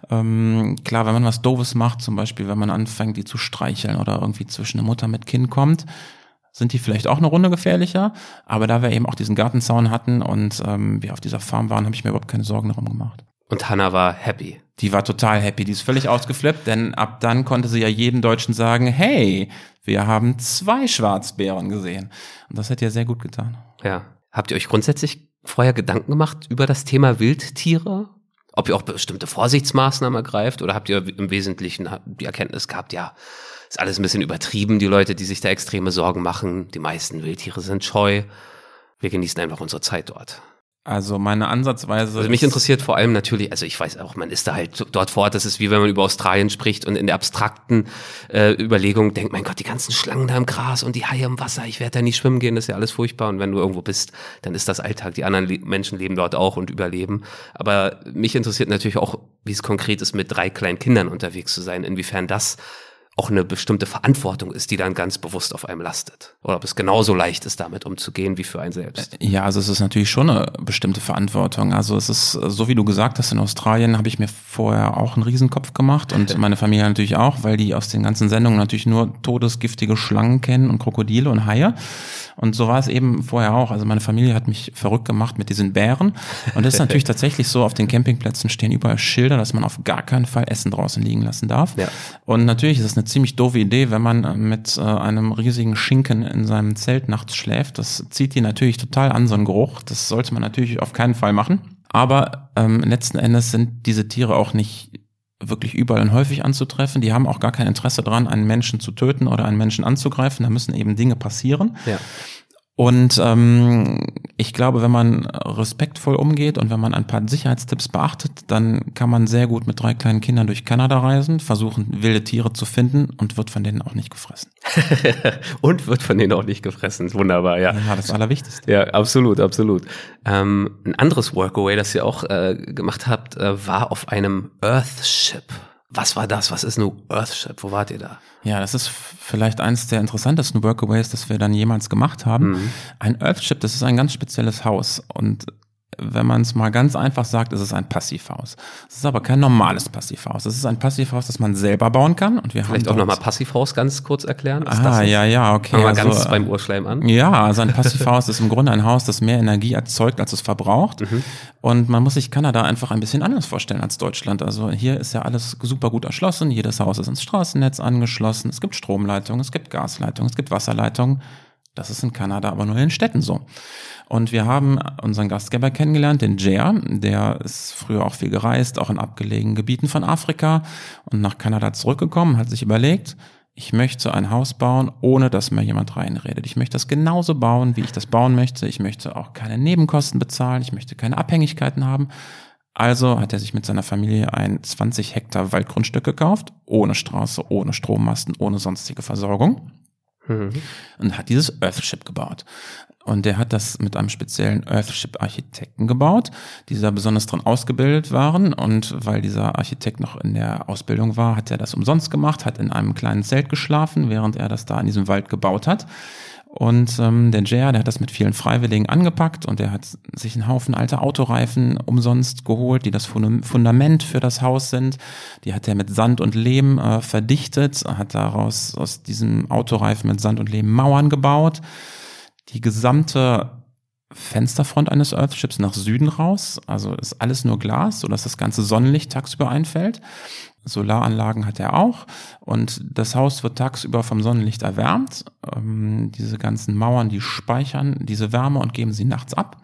Ähm, klar, wenn man was Doofes macht, zum Beispiel, wenn man anfängt, die zu streicheln oder irgendwie zwischen eine Mutter mit Kind kommt, sind die vielleicht auch eine Runde gefährlicher. Aber da wir eben auch diesen Gartenzaun hatten und ähm, wir auf dieser Farm waren, habe ich mir überhaupt keine Sorgen darum gemacht. Und Hannah war happy. Die war total happy, die ist völlig ausgeflippt, denn ab dann konnte sie ja jedem Deutschen sagen, hey, wir haben zwei Schwarzbären gesehen. Und das hat ihr sehr gut getan. Ja. Habt ihr euch grundsätzlich vorher Gedanken gemacht über das Thema Wildtiere? Ob ihr auch bestimmte Vorsichtsmaßnahmen ergreift oder habt ihr im Wesentlichen die Erkenntnis gehabt, ja, ist alles ein bisschen übertrieben, die Leute, die sich da extreme Sorgen machen, die meisten Wildtiere sind scheu, wir genießen einfach unsere Zeit dort. Also meine Ansatzweise... Also mich interessiert vor allem natürlich, also ich weiß auch, man ist da halt dort vor Ort, das ist wie wenn man über Australien spricht und in der abstrakten äh, Überlegung denkt, mein Gott, die ganzen Schlangen da im Gras und die Haie im Wasser, ich werde da nicht schwimmen gehen, das ist ja alles furchtbar und wenn du irgendwo bist, dann ist das Alltag, die anderen Le- Menschen leben dort auch und überleben. Aber mich interessiert natürlich auch, wie es konkret ist, mit drei kleinen Kindern unterwegs zu sein, inwiefern das auch eine bestimmte Verantwortung ist, die dann ganz bewusst auf einem lastet. Oder ob es genauso leicht ist, damit umzugehen, wie für einen selbst. Ja, also es ist natürlich schon eine bestimmte Verantwortung. Also es ist, so wie du gesagt hast, in Australien habe ich mir vorher auch einen Riesenkopf gemacht und meine Familie natürlich auch, weil die aus den ganzen Sendungen natürlich nur todesgiftige Schlangen kennen und Krokodile und Haie. Und so war es eben vorher auch. Also meine Familie hat mich verrückt gemacht mit diesen Bären. Und es ist natürlich tatsächlich so, auf den Campingplätzen stehen überall Schilder, dass man auf gar keinen Fall Essen draußen liegen lassen darf. Ja. Und natürlich ist es eine ziemlich doofe Idee, wenn man mit äh, einem riesigen Schinken in seinem Zelt nachts schläft. Das zieht die natürlich total an, so einen Geruch. Das sollte man natürlich auf keinen Fall machen. Aber ähm, letzten Endes sind diese Tiere auch nicht wirklich überall und häufig anzutreffen. Die haben auch gar kein Interesse daran, einen Menschen zu töten oder einen Menschen anzugreifen. Da müssen eben Dinge passieren. Ja. Und ähm, ich glaube, wenn man respektvoll umgeht und wenn man ein paar Sicherheitstipps beachtet, dann kann man sehr gut mit drei kleinen Kindern durch Kanada reisen, versuchen, wilde Tiere zu finden und wird von denen auch nicht gefressen. Und wird von denen auch nicht gefressen. Wunderbar, ja. Ja, das Allerwichtigste. Ja, absolut, absolut. Ähm, ein anderes Workaway, das ihr auch äh, gemacht habt, äh, war auf einem Earthship. Was war das? Was ist ein Earthship? Wo wart ihr da? Ja, das ist vielleicht eines der interessantesten Workaways, das wir dann jemals gemacht haben. Mhm. Ein Earthship, das ist ein ganz spezielles Haus und wenn man es mal ganz einfach sagt, ist es ein Passivhaus. Es ist aber kein normales Passivhaus. Es ist ein Passivhaus, das man selber bauen kann. Und wir Vielleicht haben auch nochmal Passivhaus ganz kurz erklären. Ist ah, das ja, ja, okay. Fangen wir also, ganz beim Urschleim an. Ja, also ein Passivhaus ist im Grunde ein Haus, das mehr Energie erzeugt, als es verbraucht. Mhm. Und man muss sich Kanada einfach ein bisschen anders vorstellen als Deutschland. Also hier ist ja alles super gut erschlossen. Jedes Haus ist ins Straßennetz angeschlossen. Es gibt Stromleitungen, es gibt Gasleitungen, es gibt Wasserleitungen. Das ist in Kanada aber nur in den Städten so. Und wir haben unseren Gastgeber kennengelernt, den Jer, der ist früher auch viel gereist, auch in abgelegenen Gebieten von Afrika und nach Kanada zurückgekommen, hat sich überlegt, ich möchte ein Haus bauen, ohne dass mir jemand reinredet. Ich möchte das genauso bauen, wie ich das bauen möchte. Ich möchte auch keine Nebenkosten bezahlen, ich möchte keine Abhängigkeiten haben. Also hat er sich mit seiner Familie ein zwanzig Hektar Waldgrundstück gekauft, ohne Straße, ohne Strommasten, ohne sonstige Versorgung. Mhm. Und hat dieses Earthship gebaut. Und der hat das mit einem speziellen Earthship-Architekten gebaut, die da besonders dran ausgebildet waren. Und weil dieser Architekt noch in der Ausbildung war, hat er das umsonst gemacht, hat in einem kleinen Zelt geschlafen, während er das da in diesem Wald gebaut hat. Und ähm, der Jer, der hat das mit vielen Freiwilligen angepackt und der hat sich einen Haufen alter Autoreifen umsonst geholt, die das Fundament für das Haus sind. Die hat er mit Sand und Lehm äh, verdichtet, hat daraus aus diesem Autoreifen mit Sand und Lehm Mauern gebaut. die gesamte Fensterfront eines Earthships nach Süden raus, also ist alles nur Glas, sodass das ganze Sonnenlicht tagsüber einfällt. Solaranlagen hat er auch und das Haus wird tagsüber vom Sonnenlicht erwärmt. Ähm, diese ganzen Mauern, die speichern diese Wärme und geben sie nachts ab.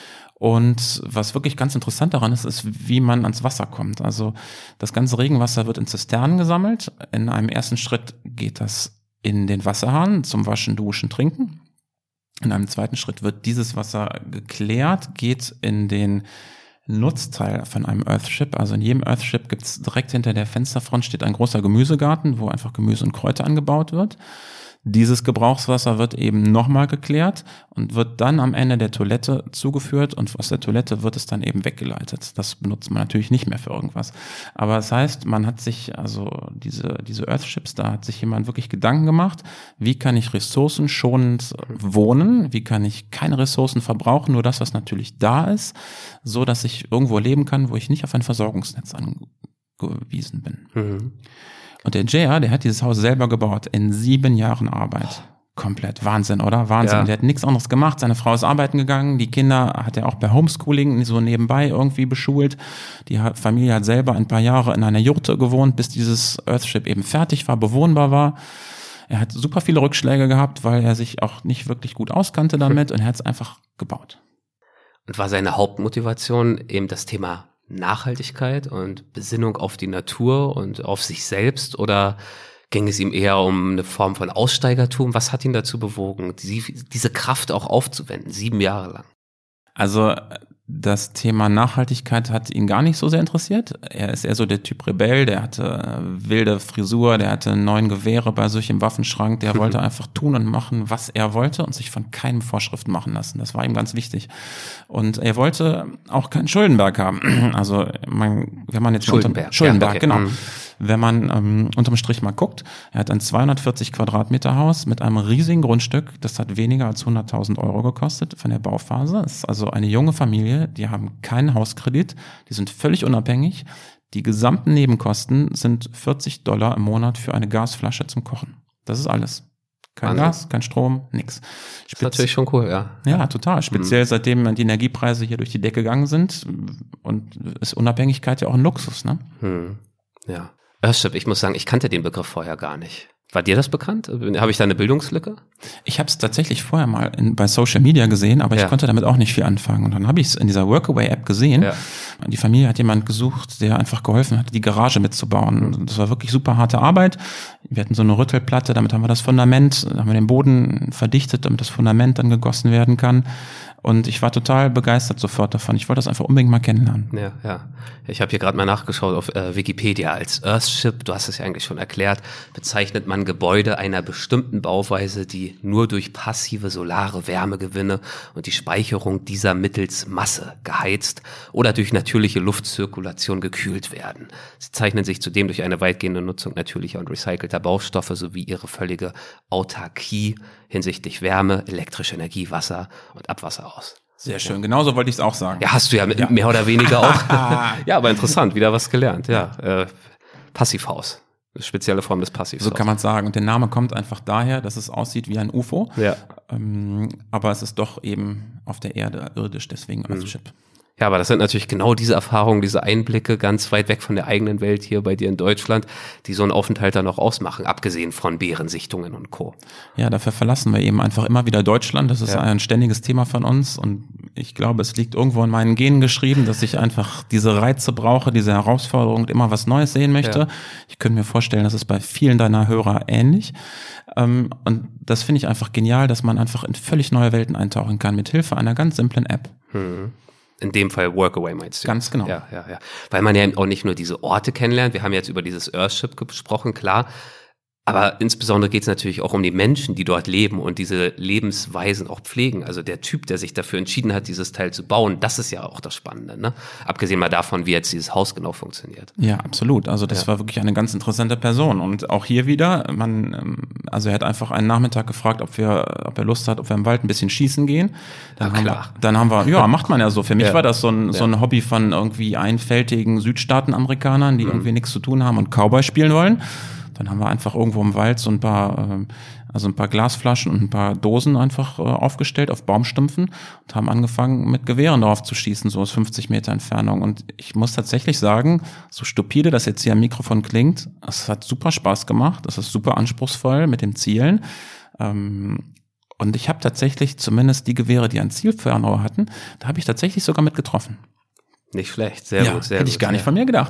Und was wirklich ganz interessant daran ist, ist, wie man ans Wasser kommt. Also das ganze Regenwasser wird in Zisternen gesammelt. In einem ersten Schritt geht das in den Wasserhahn zum Waschen, Duschen, Trinken. In einem zweiten Schritt wird dieses Wasser geklärt, geht in den Nutzteil von einem Earthship. Also in jedem Earthship gibt es direkt hinter der Fensterfront steht ein großer Gemüsegarten, wo einfach Gemüse und Kräuter angebaut wird. Dieses Gebrauchswasser wird eben nochmal geklärt und wird dann am Ende der Toilette zugeführt und aus der Toilette wird es dann eben weggeleitet. Das benutzt man natürlich nicht mehr für irgendwas. Aber das heißt, man hat sich, also diese, diese Earthships, da hat sich jemand wirklich Gedanken gemacht, wie kann ich ressourcenschonend wohnen, wie kann ich keine Ressourcen verbrauchen, nur das, was natürlich da ist, so dass ich irgendwo leben kann, wo ich nicht auf ein Versorgungsnetz angewiesen bin. Mhm. Und der J R, der hat dieses Haus selber gebaut, in sieben Jahren Arbeit. Komplett Wahnsinn, oder? Wahnsinn. Ja. Der hat nichts anderes gemacht. Seine Frau ist arbeiten gegangen. Die Kinder hat er auch per Homeschooling so nebenbei irgendwie beschult. Die Familie hat selber ein paar Jahre in einer Jurte gewohnt, bis dieses Earthship eben fertig war, bewohnbar war. Er hat super viele Rückschläge gehabt, weil er sich auch nicht wirklich gut auskannte damit und er hat es einfach gebaut. Und war seine Hauptmotivation eben das Thema Nachhaltigkeit und Besinnung auf die Natur und auf sich selbst oder ging es ihm eher um eine Form von Aussteigertum? Was hat ihn dazu bewogen, die, diese Kraft auch aufzuwenden, sieben Jahre lang? Also das Thema Nachhaltigkeit hat ihn gar nicht so sehr interessiert. Er ist eher so der Typ Rebell, der hatte wilde Frisur, der hatte neun Gewehre bei sich im Waffenschrank, der wollte einfach tun und machen, was er wollte und sich von keinen Vorschriften machen lassen. Das war ihm ganz wichtig. Und er wollte auch keinen Schuldenberg haben. Also man, wenn man jetzt Schuldenberg, unter, Schuldenberg, ja, okay. genau. Mhm. Wenn man ähm, unterm Strich mal guckt, er hat ein zweihundertvierzig Quadratmeter Haus mit einem riesigen Grundstück, das hat weniger als hunderttausend Euro gekostet von der Bauphase. Das ist also eine junge Familie, die haben keinen Hauskredit, die sind völlig unabhängig. Die gesamten Nebenkosten sind vierzig Dollar im Monat für eine Gasflasche zum Kochen. Das ist alles. Kein Wahnsinn. Gas, kein Strom, nix. Spez- das ist natürlich schon cool, ja. Ja, total. Speziell mhm. seitdem die Energiepreise hier durch die Decke gegangen sind und ist Unabhängigkeit ja auch ein Luxus, ne? Mhm. Ja. Earthship, ich muss sagen, ich kannte den Begriff vorher gar nicht. War dir das bekannt? Habe ich da eine Bildungslücke? Ich habe es tatsächlich vorher mal in, bei Social Media gesehen, aber ja. ich konnte damit auch nicht viel anfangen. Und dann habe ich es in dieser Workaway-App gesehen. Ja. Die Familie hat jemand gesucht, der einfach geholfen hat, die Garage mitzubauen. Mhm. Das war wirklich super harte Arbeit. Wir hatten so eine Rüttelplatte, damit haben wir das Fundament, haben wir den Boden verdichtet, damit das Fundament dann gegossen werden kann. Und ich war total begeistert sofort davon. Ich wollte das einfach unbedingt mal kennenlernen. Ja, ja. Ich habe hier gerade mal nachgeschaut auf äh, Wikipedia. Als Earthship, du hast es ja eigentlich schon erklärt, bezeichnet man Gebäude einer bestimmten Bauweise, die nur durch passive solare Wärmegewinne und die Speicherung dieser mittels Masse geheizt oder durch natürliche Luftzirkulation gekühlt werden. Sie zeichnen sich zudem durch eine weitgehende Nutzung natürlicher und recycelter Baustoffe sowie ihre völlige Autarkie hinsichtlich Wärme, elektrische Energie, Wasser und Abwasser aus. Sehr schön, genauso wollte ich es auch sagen. Ja, hast du ja, ja. mehr oder weniger auch. Ja, aber interessant, wieder was gelernt. Ja, äh, Passivhaus, spezielle Form des Passivhaus. So kann man sagen. Und der Name kommt einfach daher, dass es aussieht wie ein U F O. Ja. Ähm, aber es ist doch eben auf der Erde irdisch, deswegen Earthship. Mhm. Ja, aber das sind natürlich genau diese Erfahrungen, diese Einblicke ganz weit weg von der eigenen Welt hier bei dir in Deutschland, die so einen Aufenthalt dann auch ausmachen, abgesehen von Bärensichtungen und Co. Ja, dafür verlassen wir eben einfach immer wieder Deutschland. Das ist ja. ein ständiges Thema von uns und ich glaube, es liegt irgendwo in meinen Genen geschrieben, dass ich einfach diese Reize brauche, diese Herausforderung und immer was Neues sehen möchte. Ja. Ich könnte mir vorstellen, das ist bei vielen deiner Hörer ähnlich. Und das finde ich einfach genial, dass man einfach in völlig neue Welten eintauchen kann, mit Hilfe einer ganz simplen App. Hm. In dem Fall Workaway meinst du? Ganz genau. Ja, ja, ja. Weil man ja eben auch nicht nur diese Orte kennenlernt. Wir haben jetzt über dieses Earthship gesprochen, klar. Aber insbesondere geht es natürlich auch um die Menschen, die dort leben und diese Lebensweisen auch pflegen. Also der Typ, der sich dafür entschieden hat, dieses Teil zu bauen, das ist ja auch das Spannende, ne? Abgesehen mal davon, wie jetzt dieses Haus genau funktioniert. Ja, absolut. Also das ja. war wirklich eine ganz interessante Person. Und auch hier wieder, man, also er hat einfach einen Nachmittag gefragt, ob wir, ob er Lust hat, ob wir im Wald ein bisschen schießen gehen. Dann, ja, haben, klar. Wir, dann haben wir, ja, macht man ja so. Für mich ja. war das so ein, ja. so ein Hobby von irgendwie einfältigen Südstaaten-Amerikanern, die mhm. irgendwie nichts zu tun haben und Cowboy spielen wollen. Dann haben wir einfach irgendwo im Wald so ein paar, also ein paar Glasflaschen und ein paar Dosen einfach aufgestellt auf Baumstümpfen und haben angefangen mit Gewehren drauf zu schießen, so aus fünfzig Meter Entfernung. Und ich muss tatsächlich sagen, so stupide das jetzt hier am Mikrofon klingt, es hat super Spaß gemacht, es ist super anspruchsvoll mit dem Zielen. Und ich habe tatsächlich zumindest die Gewehre, die ein Zielfernrohr hatten, da habe ich tatsächlich sogar mit getroffen. Nicht schlecht, sehr ja, gut, sehr hätte gut. ich gar nicht ja. von mir gedacht.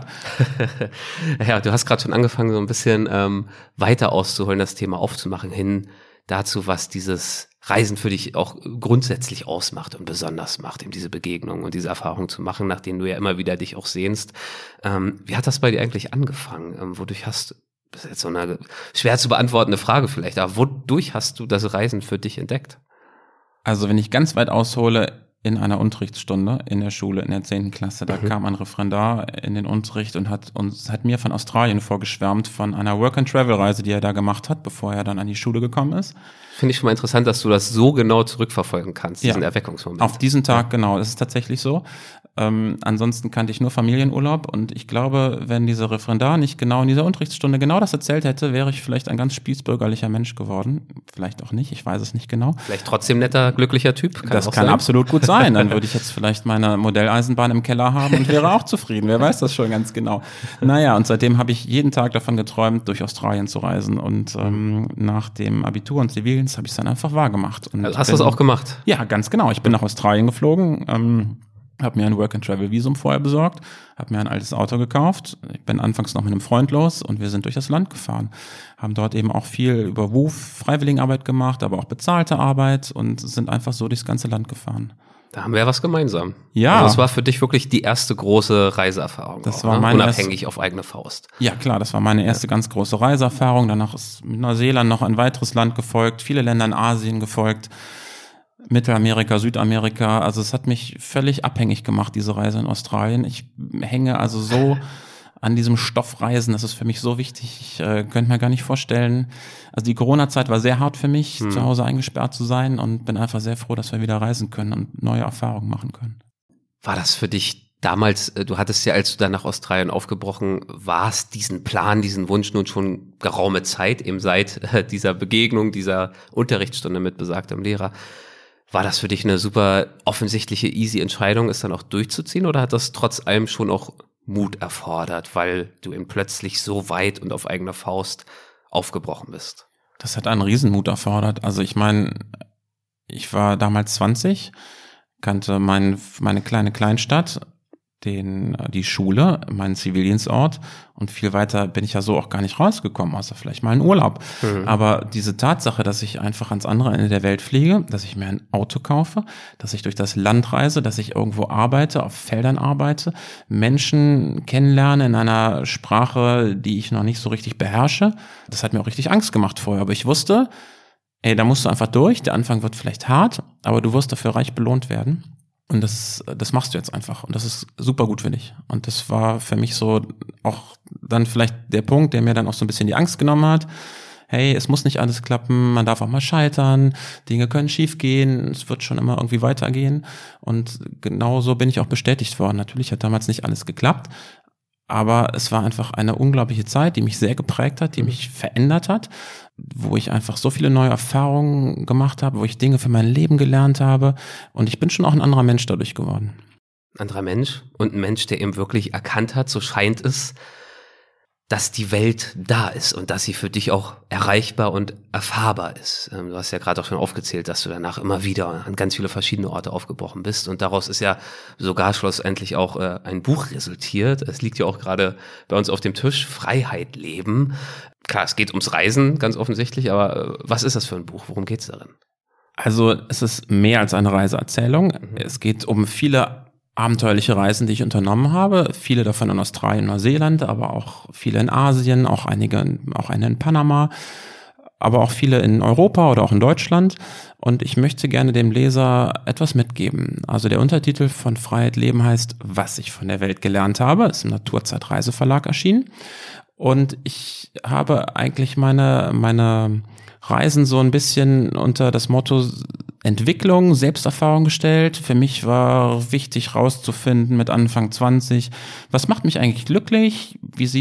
Ja, du hast gerade schon angefangen, so ein bisschen ähm, weiter auszuholen, das Thema aufzumachen, hin dazu, was dieses Reisen für dich auch grundsätzlich ausmacht und besonders macht, eben diese Begegnung und diese Erfahrung zu machen, nach denen du ja immer wieder dich auch sehnst. Ähm, wie hat das bei dir eigentlich angefangen? Ähm, wodurch hast das ist jetzt so eine schwer zu beantwortende Frage vielleicht, aber wodurch hast du das Reisen für dich entdeckt? Also wenn ich ganz weit aushole, in einer Unterrichtsstunde in der Schule, in der zehnten Klasse, da mhm. kam ein Referendar in den Unterricht und hat uns, hat mir von Australien vorgeschwärmt, von einer Work-and-Travel-Reise, die er da gemacht hat, bevor er dann an die Schule gekommen ist. Finde ich schon mal interessant, dass du das so genau zurückverfolgen kannst, diesen ja, Erweckungsmoment. Auf diesen Tag, ja. genau, das ist tatsächlich so. Ähm, ansonsten kannte ich nur Familienurlaub und ich glaube, wenn dieser Referendar nicht genau in dieser Unterrichtsstunde genau das erzählt hätte, wäre ich vielleicht ein ganz spießbürgerlicher Mensch geworden. Vielleicht auch nicht, ich weiß es nicht genau. Vielleicht trotzdem netter, glücklicher Typ. Kann das auch kann sein. absolut gut sein. Dann würde ich jetzt vielleicht meine Modelleisenbahn im Keller haben und wäre auch zufrieden. Wer weiß das schon ganz genau. Naja, und seitdem habe ich jeden Tag davon geträumt, durch Australien zu reisen. Und ähm, nach dem Abitur und Zivildienst habe ich es dann einfach wahrgemacht. Und also hast du es auch gemacht? Ja, ganz genau. Ich bin nach Australien geflogen, ähm, habe mir ein Work-and-Travel-Visum vorher besorgt, habe mir ein altes Auto gekauft. Ich bin anfangs noch mit einem Freund los und wir sind durch das Land gefahren. Haben dort eben auch viel über W U F, Freiwilligenarbeit gemacht, aber auch bezahlte Arbeit und sind einfach so durchs ganze Land gefahren. Da haben wir ja was gemeinsam. Ja. Also das war für dich wirklich die erste große Reiseerfahrung. Das auch, war ne? meine Unabhängig erste, auf eigene Faust. Ja, klar, das war meine erste ja. ganz große Reiseerfahrung. Danach ist mit Neuseeland noch ein weiteres Land gefolgt, viele Länder in Asien gefolgt, Mittelamerika, Südamerika. Also es hat mich völlig abhängig gemacht, diese Reise in Australien. Ich hänge also so an diesem Stoffreisen, das ist für mich so wichtig. Ich äh, könnte mir gar nicht vorstellen. Also die Corona-Zeit war sehr hart für mich, hm. zu Hause eingesperrt zu sein und bin einfach sehr froh, dass wir wieder reisen können und neue Erfahrungen machen können. War das für dich damals, du hattest ja, als du dann nach Australien aufgebrochen warst, diesen Plan, diesen Wunsch nun schon geraume Zeit, eben seit äh, dieser Begegnung, dieser Unterrichtsstunde mit besagtem Lehrer. War das für dich eine super offensichtliche, easy Entscheidung, es dann auch durchzuziehen, oder hat das trotz allem schon auch Mut erfordert, weil du eben plötzlich so weit und auf eigene Faust aufgebrochen bist? Das hat einen Riesenmut erfordert. Also ich meine, ich war damals zwanzig, kannte mein, meine kleine Kleinstadt, den, die Schule, meinen Zivildienstort, und viel weiter bin ich ja so auch gar nicht rausgekommen, außer vielleicht mal einen Urlaub. Mhm. Aber diese Tatsache, dass ich einfach ans andere Ende der Welt fliege, dass ich mir ein Auto kaufe, dass ich durch das Land reise, dass ich irgendwo arbeite, auf Feldern arbeite, Menschen kennenlerne in einer Sprache, die ich noch nicht so richtig beherrsche, das hat mir auch richtig Angst gemacht vorher. Aber ich wusste, ey, da musst du einfach durch, der Anfang wird vielleicht hart, aber du wirst dafür reich belohnt werden. Und das, das machst du jetzt einfach. Und das ist super gut für dich. Und das war für mich so auch dann vielleicht der Punkt, der mir dann auch so ein bisschen die Angst genommen hat. Hey, es muss nicht alles klappen, man darf auch mal scheitern, Dinge können schief gehen, es wird schon immer irgendwie weitergehen. Und genau so bin ich auch bestätigt worden. Natürlich hat damals nicht alles geklappt, aber es war einfach eine unglaubliche Zeit, die mich sehr geprägt hat, die mich verändert hat, wo ich einfach so viele neue Erfahrungen gemacht habe, wo ich Dinge für mein Leben gelernt habe, und ich bin schon auch ein anderer Mensch dadurch geworden. Ein anderer Mensch und ein Mensch, der eben wirklich erkannt hat, so scheint es, dass die Welt da ist und dass sie für dich auch erreichbar und erfahrbar ist. Du hast ja gerade auch schon aufgezählt, dass du danach immer wieder an ganz viele verschiedene Orte aufgebrochen bist, und daraus ist ja sogar schlussendlich auch äh, ein Buch resultiert. Es liegt ja auch gerade bei uns auf dem Tisch, Freiheit leben. Klar, es geht ums Reisen, ganz offensichtlich, aber äh, was ist das für ein Buch? Worum geht's darin? Also es ist mehr als eine Reiseerzählung. Mhm. Es geht um viele abenteuerliche Reisen, die ich unternommen habe, viele davon in Australien, Neuseeland, aber auch viele in Asien, auch einige, auch eine in Panama, aber auch viele in Europa oder auch in Deutschland. Und ich möchte gerne dem Leser etwas mitgeben. Also der Untertitel von Freiheit leben heißt, was ich von der Welt gelernt habe. Ist im Naturzeit Reiseverlag erschienen. Und ich habe eigentlich meine, meine Reisen so ein bisschen unter das Motto Entwicklung, Selbsterfahrung gestellt. Für mich war wichtig rauszufinden mit Anfang zwanzig, was macht mich eigentlich glücklich? Wie sieht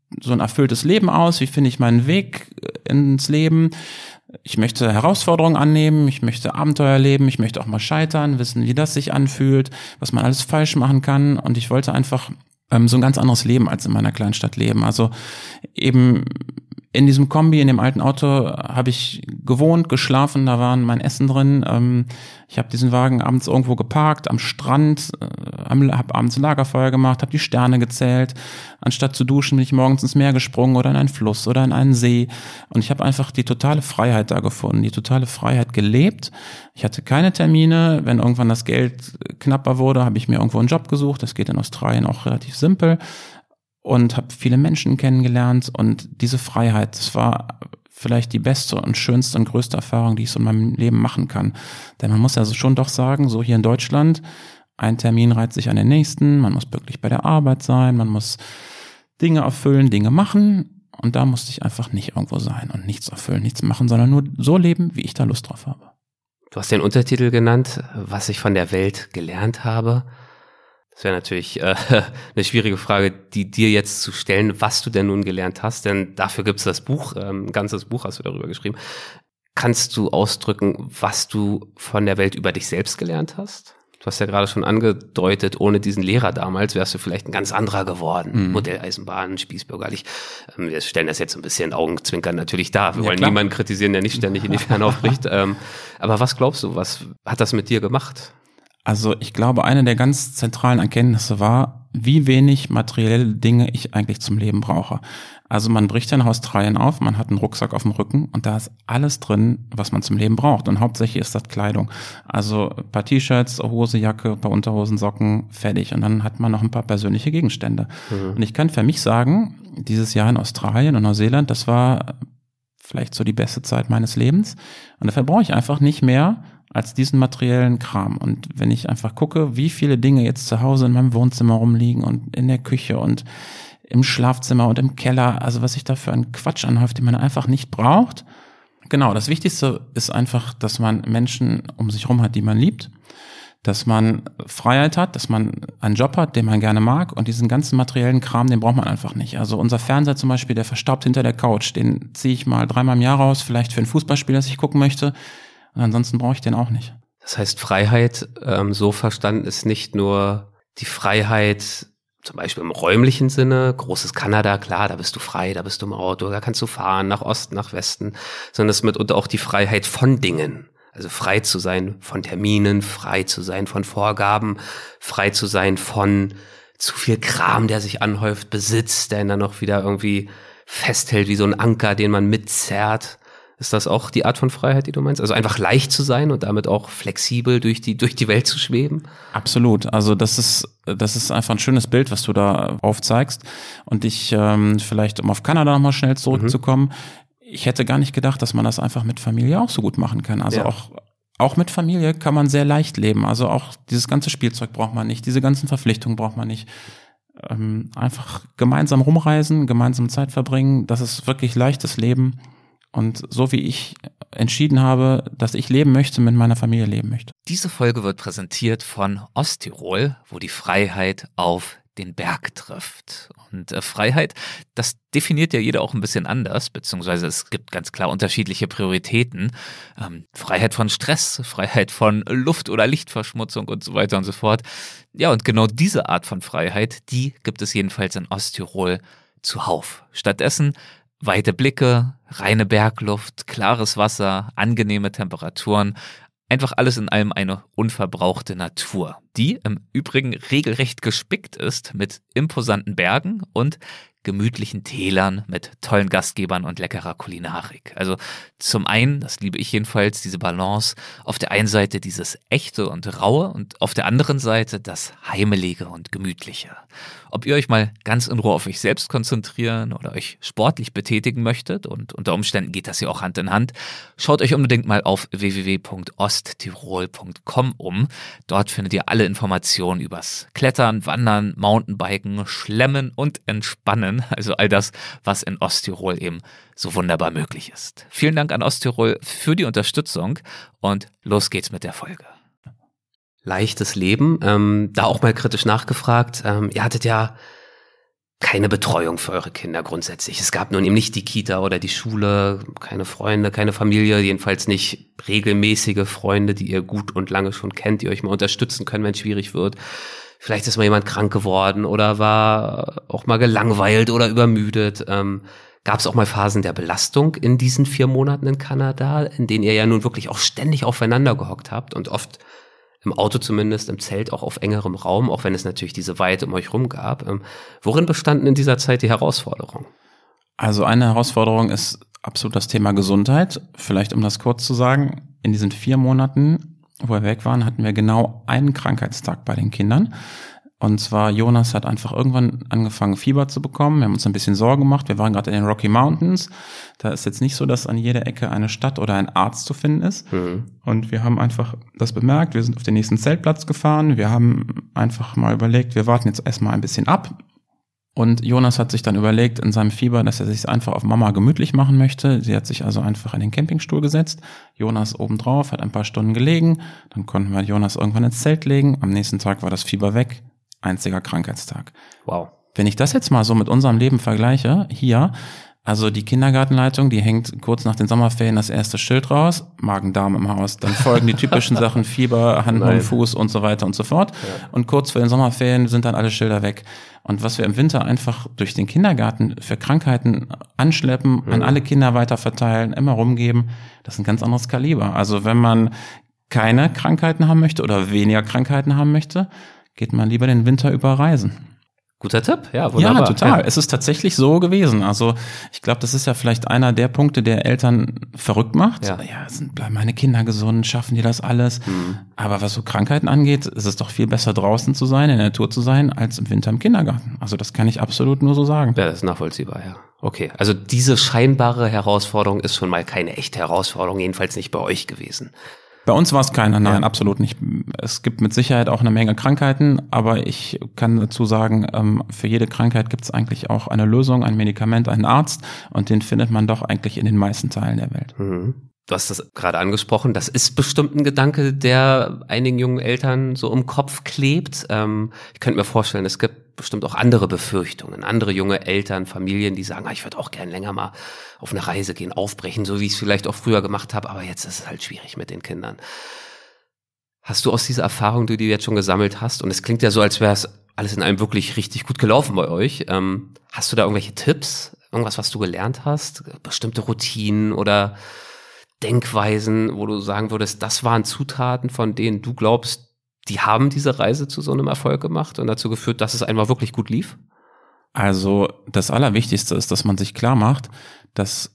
so ein erfülltes Leben aus? Wie finde ich meinen Weg ins Leben? Ich möchte Herausforderungen annehmen, ich möchte Abenteuer erleben, ich möchte auch mal scheitern, wissen, wie das sich anfühlt, was man alles falsch machen kann. Und ich wollte einfach ähm, so ein ganz anderes Leben als in meiner Kleinstadt leben. Also eben in diesem Kombi, in dem alten Auto, habe ich gewohnt, geschlafen, da war mein Essen drin. Ähm, ich habe diesen Wagen abends irgendwo geparkt, am Strand, äh, habe abends ein Lagerfeuer gemacht, habe die Sterne gezählt. Anstatt zu duschen bin ich morgens ins Meer gesprungen oder in einen Fluss oder in einen See. Und ich habe einfach die totale Freiheit da gefunden, die totale Freiheit gelebt. Ich hatte keine Termine. Wenn irgendwann das Geld knapper wurde, habe ich mir irgendwo einen Job gesucht. Das geht in Australien auch relativ simpel. Und habe viele Menschen kennengelernt und diese Freiheit, das war vielleicht die beste und schönste und größte Erfahrung, die ich so in meinem Leben machen kann. Denn man muss ja so schon doch sagen, so hier in Deutschland, ein Termin reiht sich an den nächsten, man muss wirklich bei der Arbeit sein, man muss Dinge erfüllen, Dinge machen und da musste ich einfach nicht irgendwo sein und nichts erfüllen, nichts machen, sondern nur so leben, wie ich da Lust drauf habe. Du hast den Untertitel genannt, was ich von der Welt gelernt habe. Das wäre natürlich äh, eine schwierige Frage, die dir jetzt zu stellen, was du denn nun gelernt hast, denn dafür gibt's das Buch, ähm, ein ganzes Buch hast du darüber geschrieben. Kannst du ausdrücken, was du von der Welt über dich selbst gelernt hast? Du hast ja gerade schon angedeutet, ohne diesen Lehrer damals wärst du vielleicht ein ganz anderer geworden. Mhm. Modelleisenbahn, spießbürgerlich. Ähm, wir stellen das jetzt ein bisschen Augenzwinkern natürlich dar. Wir ja, wollen klar. niemanden kritisieren, der nicht ständig in die Ferne aufbricht. ähm, aber was glaubst du, was hat das mit dir gemacht? Also ich glaube, eine der ganz zentralen Erkenntnisse war, wie wenig materielle Dinge ich eigentlich zum Leben brauche. Also man bricht ja nach Australien auf, man hat einen Rucksack auf dem Rücken und da ist alles drin, was man zum Leben braucht. Und hauptsächlich ist das Kleidung. Also ein paar T-Shirts, Hose, Jacke, ein paar Unterhosen, Socken, fertig. Und dann hat man noch ein paar persönliche Gegenstände. Mhm. Und ich kann für mich sagen, dieses Jahr in Australien und Neuseeland, das war vielleicht so die beste Zeit meines Lebens. Und dafür brauche ich einfach nicht mehr als diesen materiellen Kram. Und wenn ich einfach gucke, wie viele Dinge jetzt zu Hause in meinem Wohnzimmer rumliegen und in der Küche und im Schlafzimmer und im Keller, also was sich da für einen Quatsch anhäuft, den man einfach nicht braucht. Genau, das Wichtigste ist einfach, dass man Menschen um sich rum hat, die man liebt, dass man Freiheit hat, dass man einen Job hat, den man gerne mag und diesen ganzen materiellen Kram, den braucht man einfach nicht. Also unser Fernseher zum Beispiel, der verstaubt hinter der Couch, den ziehe ich mal dreimal im Jahr raus, vielleicht für ein Fußballspiel, das ich gucken möchte. Und ansonsten brauche ich den auch nicht. Das heißt, Freiheit, ähm, so verstanden, ist nicht nur die Freiheit, zum Beispiel im räumlichen Sinne, großes Kanada, klar, da bist du frei, da bist du im Auto, da kannst du fahren, nach Osten, nach Westen, sondern es ist mitunter auch die Freiheit von Dingen. Also frei zu sein von Terminen, frei zu sein von Vorgaben, frei zu sein von zu viel Kram, der sich anhäuft, Besitz, der ihn dann noch wieder irgendwie festhält, wie so ein Anker, den man mitzerrt. Ist das auch die Art von Freiheit, die du meinst? Also einfach leicht zu sein und damit auch flexibel durch die durch die Welt zu schweben? Absolut. Also das ist das ist einfach ein schönes Bild, was du da aufzeigst. Und ich ähm, vielleicht, um auf Kanada nochmal schnell zurückzukommen, mhm. ich hätte gar nicht gedacht, dass man das einfach mit Familie auch so gut machen kann. Also ja. auch auch mit Familie kann man sehr leicht leben. Also auch dieses ganze Spielzeug braucht man nicht, diese ganzen Verpflichtungen braucht man nicht. Ähm, einfach gemeinsam rumreisen, gemeinsam Zeit verbringen, das ist wirklich leichtes Leben. Und so wie ich entschieden habe, dass ich leben möchte, mit meiner Familie leben möchte. Diese Folge wird präsentiert von Osttirol, wo die Freiheit auf den Berg trifft. Und äh, Freiheit, das definiert ja jeder auch ein bisschen anders, beziehungsweise es gibt ganz klar unterschiedliche Prioritäten. Ähm, Freiheit von Stress, Freiheit von Luft- oder Lichtverschmutzung und so weiter und so fort. Ja, und genau diese Art von Freiheit, die gibt es jedenfalls in Osttirol zuhauf. Stattdessen weite Blicke, reine Bergluft, klares Wasser, angenehme Temperaturen, einfach alles in allem eine unverbrauchte Natur, die im Übrigen regelrecht gespickt ist mit imposanten Bergen und gemütlichen Tälern mit tollen Gastgebern und leckerer Kulinarik. Also zum einen, das liebe ich jedenfalls, diese Balance, auf der einen Seite dieses echte und raue und auf der anderen Seite das heimelige und gemütliche. Ob ihr euch mal ganz in Ruhe auf euch selbst konzentrieren oder euch sportlich betätigen möchtet, und unter Umständen geht das ja auch Hand in Hand, schaut euch unbedingt mal auf w w w punkt osttirol punkt com um. Dort findet ihr alle Informationen übers Klettern, Wandern, Mountainbiken, Schlemmen und Entspannen. Also all das, was in Osttirol eben so wunderbar möglich ist. Vielen Dank an Osttirol für die Unterstützung und los geht's mit der Folge. Leichtes Leben, ähm, da auch mal kritisch nachgefragt. Ähm, ihr hattet ja keine Betreuung für eure Kinder grundsätzlich. Es gab nun eben nicht die Kita oder die Schule, keine Freunde, keine Familie, jedenfalls nicht regelmäßige Freunde, die ihr gut und lange schon kennt, die euch mal unterstützen können, wenn es schwierig wird. Vielleicht ist mal jemand krank geworden oder war auch mal gelangweilt oder übermüdet. Ähm, gab es auch mal Phasen der Belastung in diesen vier Monaten in Kanada, in denen ihr ja nun wirklich auch ständig aufeinander gehockt habt und oft im Auto zumindest, im Zelt auch auf engerem Raum, auch wenn es natürlich diese Weite um euch rum gab. Ähm, worin bestanden in dieser Zeit die Herausforderungen? Also eine Herausforderung ist absolut das Thema Gesundheit. Vielleicht um das kurz zu sagen, in diesen vier Monaten, wo wir weg waren, hatten wir genau einen Krankheitstag bei den Kindern. Und zwar Jonas hat einfach irgendwann angefangen, Fieber zu bekommen. Wir haben uns ein bisschen Sorgen gemacht. Wir waren gerade in den Rocky Mountains. Da ist jetzt nicht so, dass an jeder Ecke eine Stadt oder ein Arzt zu finden ist. Mhm. Und wir haben einfach das bemerkt. Wir sind auf den nächsten Zeltplatz gefahren. Wir haben einfach mal überlegt, wir warten jetzt erstmal ein bisschen ab. Und Jonas hat sich dann überlegt in seinem Fieber, dass er sich einfach auf Mama gemütlich machen möchte. Sie hat sich also einfach in den Campingstuhl gesetzt. Jonas obendrauf, hat ein paar Stunden gelegen. Dann konnten wir Jonas irgendwann ins Zelt legen. Am nächsten Tag war das Fieber weg. Einziger Krankheitstag. Wow. Wenn ich das jetzt mal so mit unserem Leben vergleiche, hier, also die Kindergartenleitung, die hängt kurz nach den Sommerferien das erste Schild raus, Magen-Darm im Haus, dann folgen die typischen Sachen, Fieber, Hand, Mund, Fuß und so weiter und so fort. Ja. Und kurz vor den Sommerferien sind dann alle Schilder weg. Und was wir im Winter einfach durch den Kindergarten für Krankheiten anschleppen, mhm. an alle Kinder weiterverteilen, immer rumgeben, das ist ein ganz anderes Kaliber. Also wenn man keine Krankheiten haben möchte oder weniger Krankheiten haben möchte, geht man lieber den Winter über reisen. Guter Tipp, ja, wunderbar. Ja, total. Ja. Es ist tatsächlich so gewesen. Also ich glaube, das ist ja vielleicht einer der Punkte, der Eltern verrückt macht. Ja, ja sind, bleiben meine Kinder gesund, schaffen die das alles. Mhm. Aber was so Krankheiten angeht, ist es doch viel besser draußen zu sein, in der Natur zu sein, als im Winter im Kindergarten. Also das kann ich absolut nur so sagen. Ja, das ist nachvollziehbar, ja. Okay, also diese scheinbare Herausforderung ist schon mal keine echte Herausforderung, jedenfalls nicht bei euch gewesen. Bei uns war es keiner, nein, ja. absolut nicht. Es gibt mit Sicherheit auch eine Menge Krankheiten, aber ich kann dazu sagen, für jede Krankheit gibt es eigentlich auch eine Lösung, ein Medikament, einen Arzt und den findet man doch eigentlich in den meisten Teilen der Welt. Mhm. Du hast das gerade angesprochen, das ist bestimmt ein Gedanke, der einigen jungen Eltern so im Kopf klebt. Ähm, ich könnte mir vorstellen, es gibt bestimmt auch andere Befürchtungen, andere junge Eltern, Familien, die sagen, ah, ich würde auch gern länger mal auf eine Reise gehen, aufbrechen, so wie ich es vielleicht auch früher gemacht habe, aber jetzt ist es halt schwierig mit den Kindern. Hast du aus dieser Erfahrung, die du jetzt schon gesammelt hast, und es klingt ja so, als wäre es alles in allem wirklich richtig gut gelaufen bei euch, ähm, hast du da irgendwelche Tipps, irgendwas, was du gelernt hast, bestimmte Routinen oder Denkweisen, wo du sagen würdest, das waren Zutaten, von denen du glaubst, die haben diese Reise zu so einem Erfolg gemacht und dazu geführt, dass es einfach wirklich gut lief? Also das Allerwichtigste ist, dass man sich klar macht, dass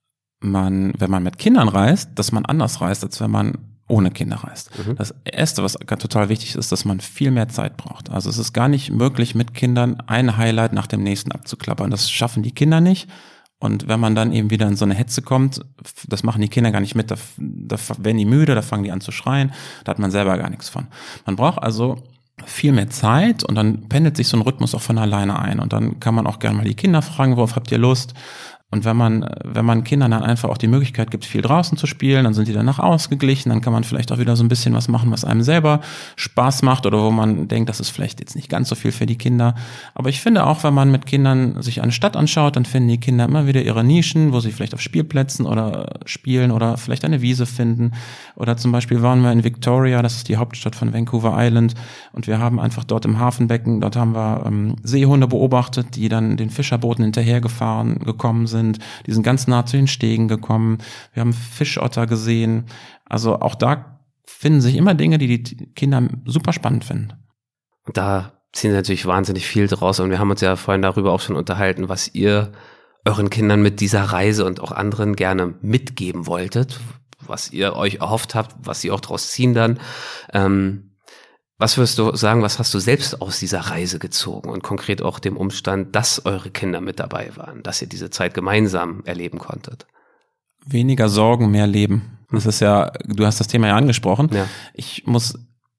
man, wenn man mit Kindern reist, dass man anders reist, als wenn man ohne Kinder reist. Mhm. Das Erste, was total wichtig ist, dass man viel mehr Zeit braucht. Also es ist gar nicht möglich, mit Kindern ein Highlight nach dem nächsten abzuklappern. Das schaffen die Kinder nicht. Und wenn man dann eben wieder in so eine Hetze kommt, das machen die Kinder gar nicht mit, da, da werden die müde, da fangen die an zu schreien, da hat man selber gar nichts von. Man braucht also viel mehr Zeit und dann pendelt sich so ein Rhythmus auch von alleine ein und dann kann man auch gerne mal die Kinder fragen, worauf habt ihr Lust? Und wenn man, wenn man Kindern dann einfach auch die Möglichkeit gibt, viel draußen zu spielen, dann sind die danach ausgeglichen, dann kann man vielleicht auch wieder so ein bisschen was machen, was einem selber Spaß macht oder wo man denkt, das ist vielleicht jetzt nicht ganz so viel für die Kinder. Aber ich finde auch, wenn man mit Kindern sich eine Stadt anschaut, dann finden die Kinder immer wieder ihre Nischen, wo sie vielleicht auf Spielplätzen oder spielen oder vielleicht eine Wiese finden. Oder zum Beispiel waren wir in Victoria, das ist die Hauptstadt von Vancouver Island, und wir haben einfach dort im Hafenbecken, dort haben wir ähm, Seehunde beobachtet, die dann den Fischerbooten hinterhergefahren gekommen sind. Sind, die sind ganz nah zu den Stegen gekommen. Wir haben Fischotter gesehen. Also auch da finden sich immer Dinge, die die Kinder super spannend finden. Und da ziehen sie natürlich wahnsinnig viel draus. Und wir haben uns ja vorhin darüber auch schon unterhalten, was ihr euren Kindern mit dieser Reise und auch anderen gerne mitgeben wolltet, was ihr euch erhofft habt, was sie auch draus ziehen dann. Ähm, Was würdest du sagen, was hast du selbst aus dieser Reise gezogen und konkret auch dem Umstand, dass eure Kinder mit dabei waren, dass ihr diese Zeit gemeinsam erleben konntet? Weniger Sorgen, mehr Leben. Das ist ja, du hast das Thema ja angesprochen. Ja. Ich muss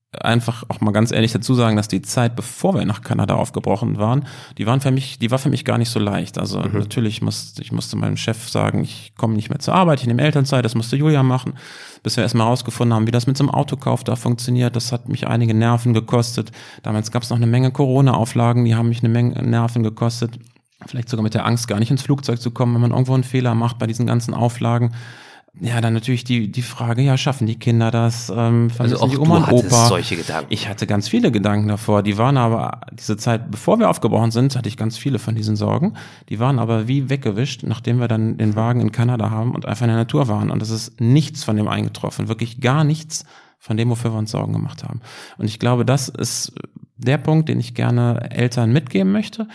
einfach auch mal ganz ehrlich dazu sagen, dass die Zeit, bevor wir nach Kanada aufgebrochen waren, die waren für mich, die war für mich gar nicht so leicht. Also mhm. natürlich musste ich musste meinem Chef sagen, ich komme nicht mehr zur Arbeit, ich nehme Elternzeit, das musste Julia machen, bis wir erstmal rausgefunden haben, wie das mit so einem Autokauf da funktioniert. Das hat mich einige Nerven gekostet. Damals gab es noch eine Menge Corona-Auflagen, die haben mich eine Menge Nerven gekostet. Vielleicht sogar mit der Angst, gar nicht ins Flugzeug zu kommen, wenn man irgendwo einen Fehler macht bei diesen ganzen Auflagen. Ja, dann natürlich die die Frage, ja, schaffen die Kinder das? Ähm, also auch die Oma du und Opa? solche Gedanken. Ich hatte ganz viele Gedanken davor. Die waren aber, diese Zeit, bevor wir aufgebrochen sind, hatte ich ganz viele von diesen Sorgen. Die waren aber wie weggewischt, nachdem wir dann den Wagen in Kanada haben und einfach in der Natur waren. Und es ist nichts von dem eingetroffen, wirklich gar nichts von dem, wofür wir uns Sorgen gemacht haben. Und ich glaube, das ist der Punkt, den ich gerne Eltern mitgeben möchte.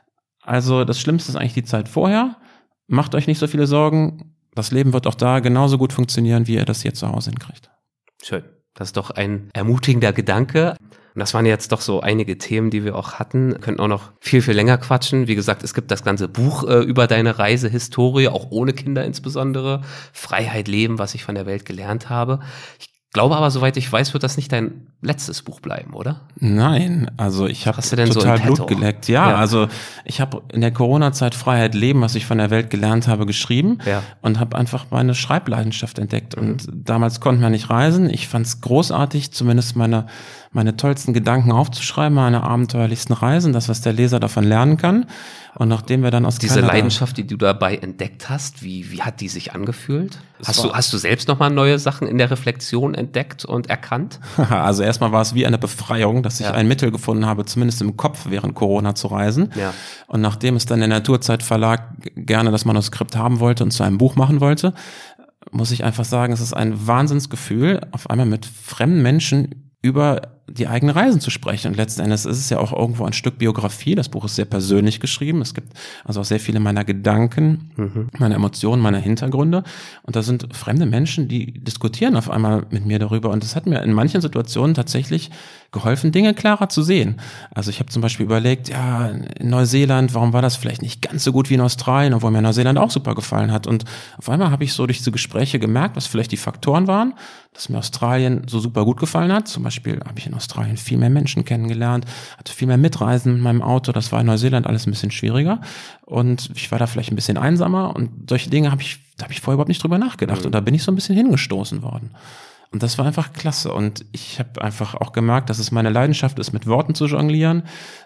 Also das Schlimmste ist eigentlich die Zeit vorher. Macht euch nicht so viele Sorgen. Das Leben wird auch da genauso gut funktionieren, wie ihr das hier zu Hause hinkriegt. Schön. Das ist doch ein ermutigender Gedanke. Und das waren jetzt doch so einige Themen, die wir auch hatten. Wir könnten auch noch viel, viel länger quatschen. Wie gesagt, es gibt das ganze Buch äh, über deine Reisehistorie, auch ohne Kinder insbesondere. Freiheit leben, was ich von der Welt gelernt habe. Ich glaube aber, soweit ich weiß, wird das nicht dein letztes Buch bleiben, oder? Nein, also ich habe total so Blut geleckt. Ja, ja, also ich habe in der Corona-Zeit Freiheit leben, was ich von der Welt gelernt habe, geschrieben ja. und habe einfach meine Schreibleidenschaft entdeckt. Mhm. Und damals konnten wir nicht reisen. Ich fand es großartig, zumindest meine meine tollsten Gedanken aufzuschreiben, meine abenteuerlichsten Reisen, das, was der Leser davon lernen kann. Und nachdem wir dann aus Diese Kanada Leidenschaft, die du dabei entdeckt hast, wie, wie hat die sich angefühlt? Hast du, hast du selbst nochmal neue Sachen in der Reflexion entdeckt und erkannt? Also erstmal war es wie eine Befreiung, dass ich ja. ein Mittel gefunden habe, zumindest im Kopf während Corona zu reisen. Ja. Und nachdem es dann der Naturzeit Verlag gerne das Manuskript haben wollte und zu einem Buch machen wollte, muss ich einfach sagen, es ist ein Wahnsinnsgefühl, auf einmal mit fremden Menschen über die eigenen Reisen zu sprechen. Und letzten Endes ist es ja auch irgendwo ein Stück Biografie. Das Buch ist sehr persönlich geschrieben. Es gibt also auch sehr viele meiner Gedanken, mhm. meine Emotionen, meine Hintergründe. Und da sind fremde Menschen, die diskutieren auf einmal mit mir darüber. Und das hat mir in manchen Situationen tatsächlich geholfen, Dinge klarer zu sehen. Also ich habe zum Beispiel überlegt, ja, in Neuseeland, warum war das vielleicht nicht ganz so gut wie in Australien, obwohl mir Neuseeland auch super gefallen hat. Und auf einmal habe ich so durch diese Gespräche gemerkt, was vielleicht die Faktoren waren, dass mir Australien so super gut gefallen hat. Zum Beispiel habe ich in Australien viel mehr Menschen kennengelernt, hatte viel mehr Mitreisen mit meinem Auto. Das war in Neuseeland alles ein bisschen schwieriger. Und ich war da vielleicht ein bisschen einsamer. Und solche Dinge habe ich, da habe ich vorher überhaupt nicht drüber nachgedacht. Mhm. Und da bin ich so ein bisschen hingestoßen worden. Und das war einfach klasse. Und ich habe einfach auch gemerkt, dass es meine Leidenschaft ist, mit Worten zu jonglieren,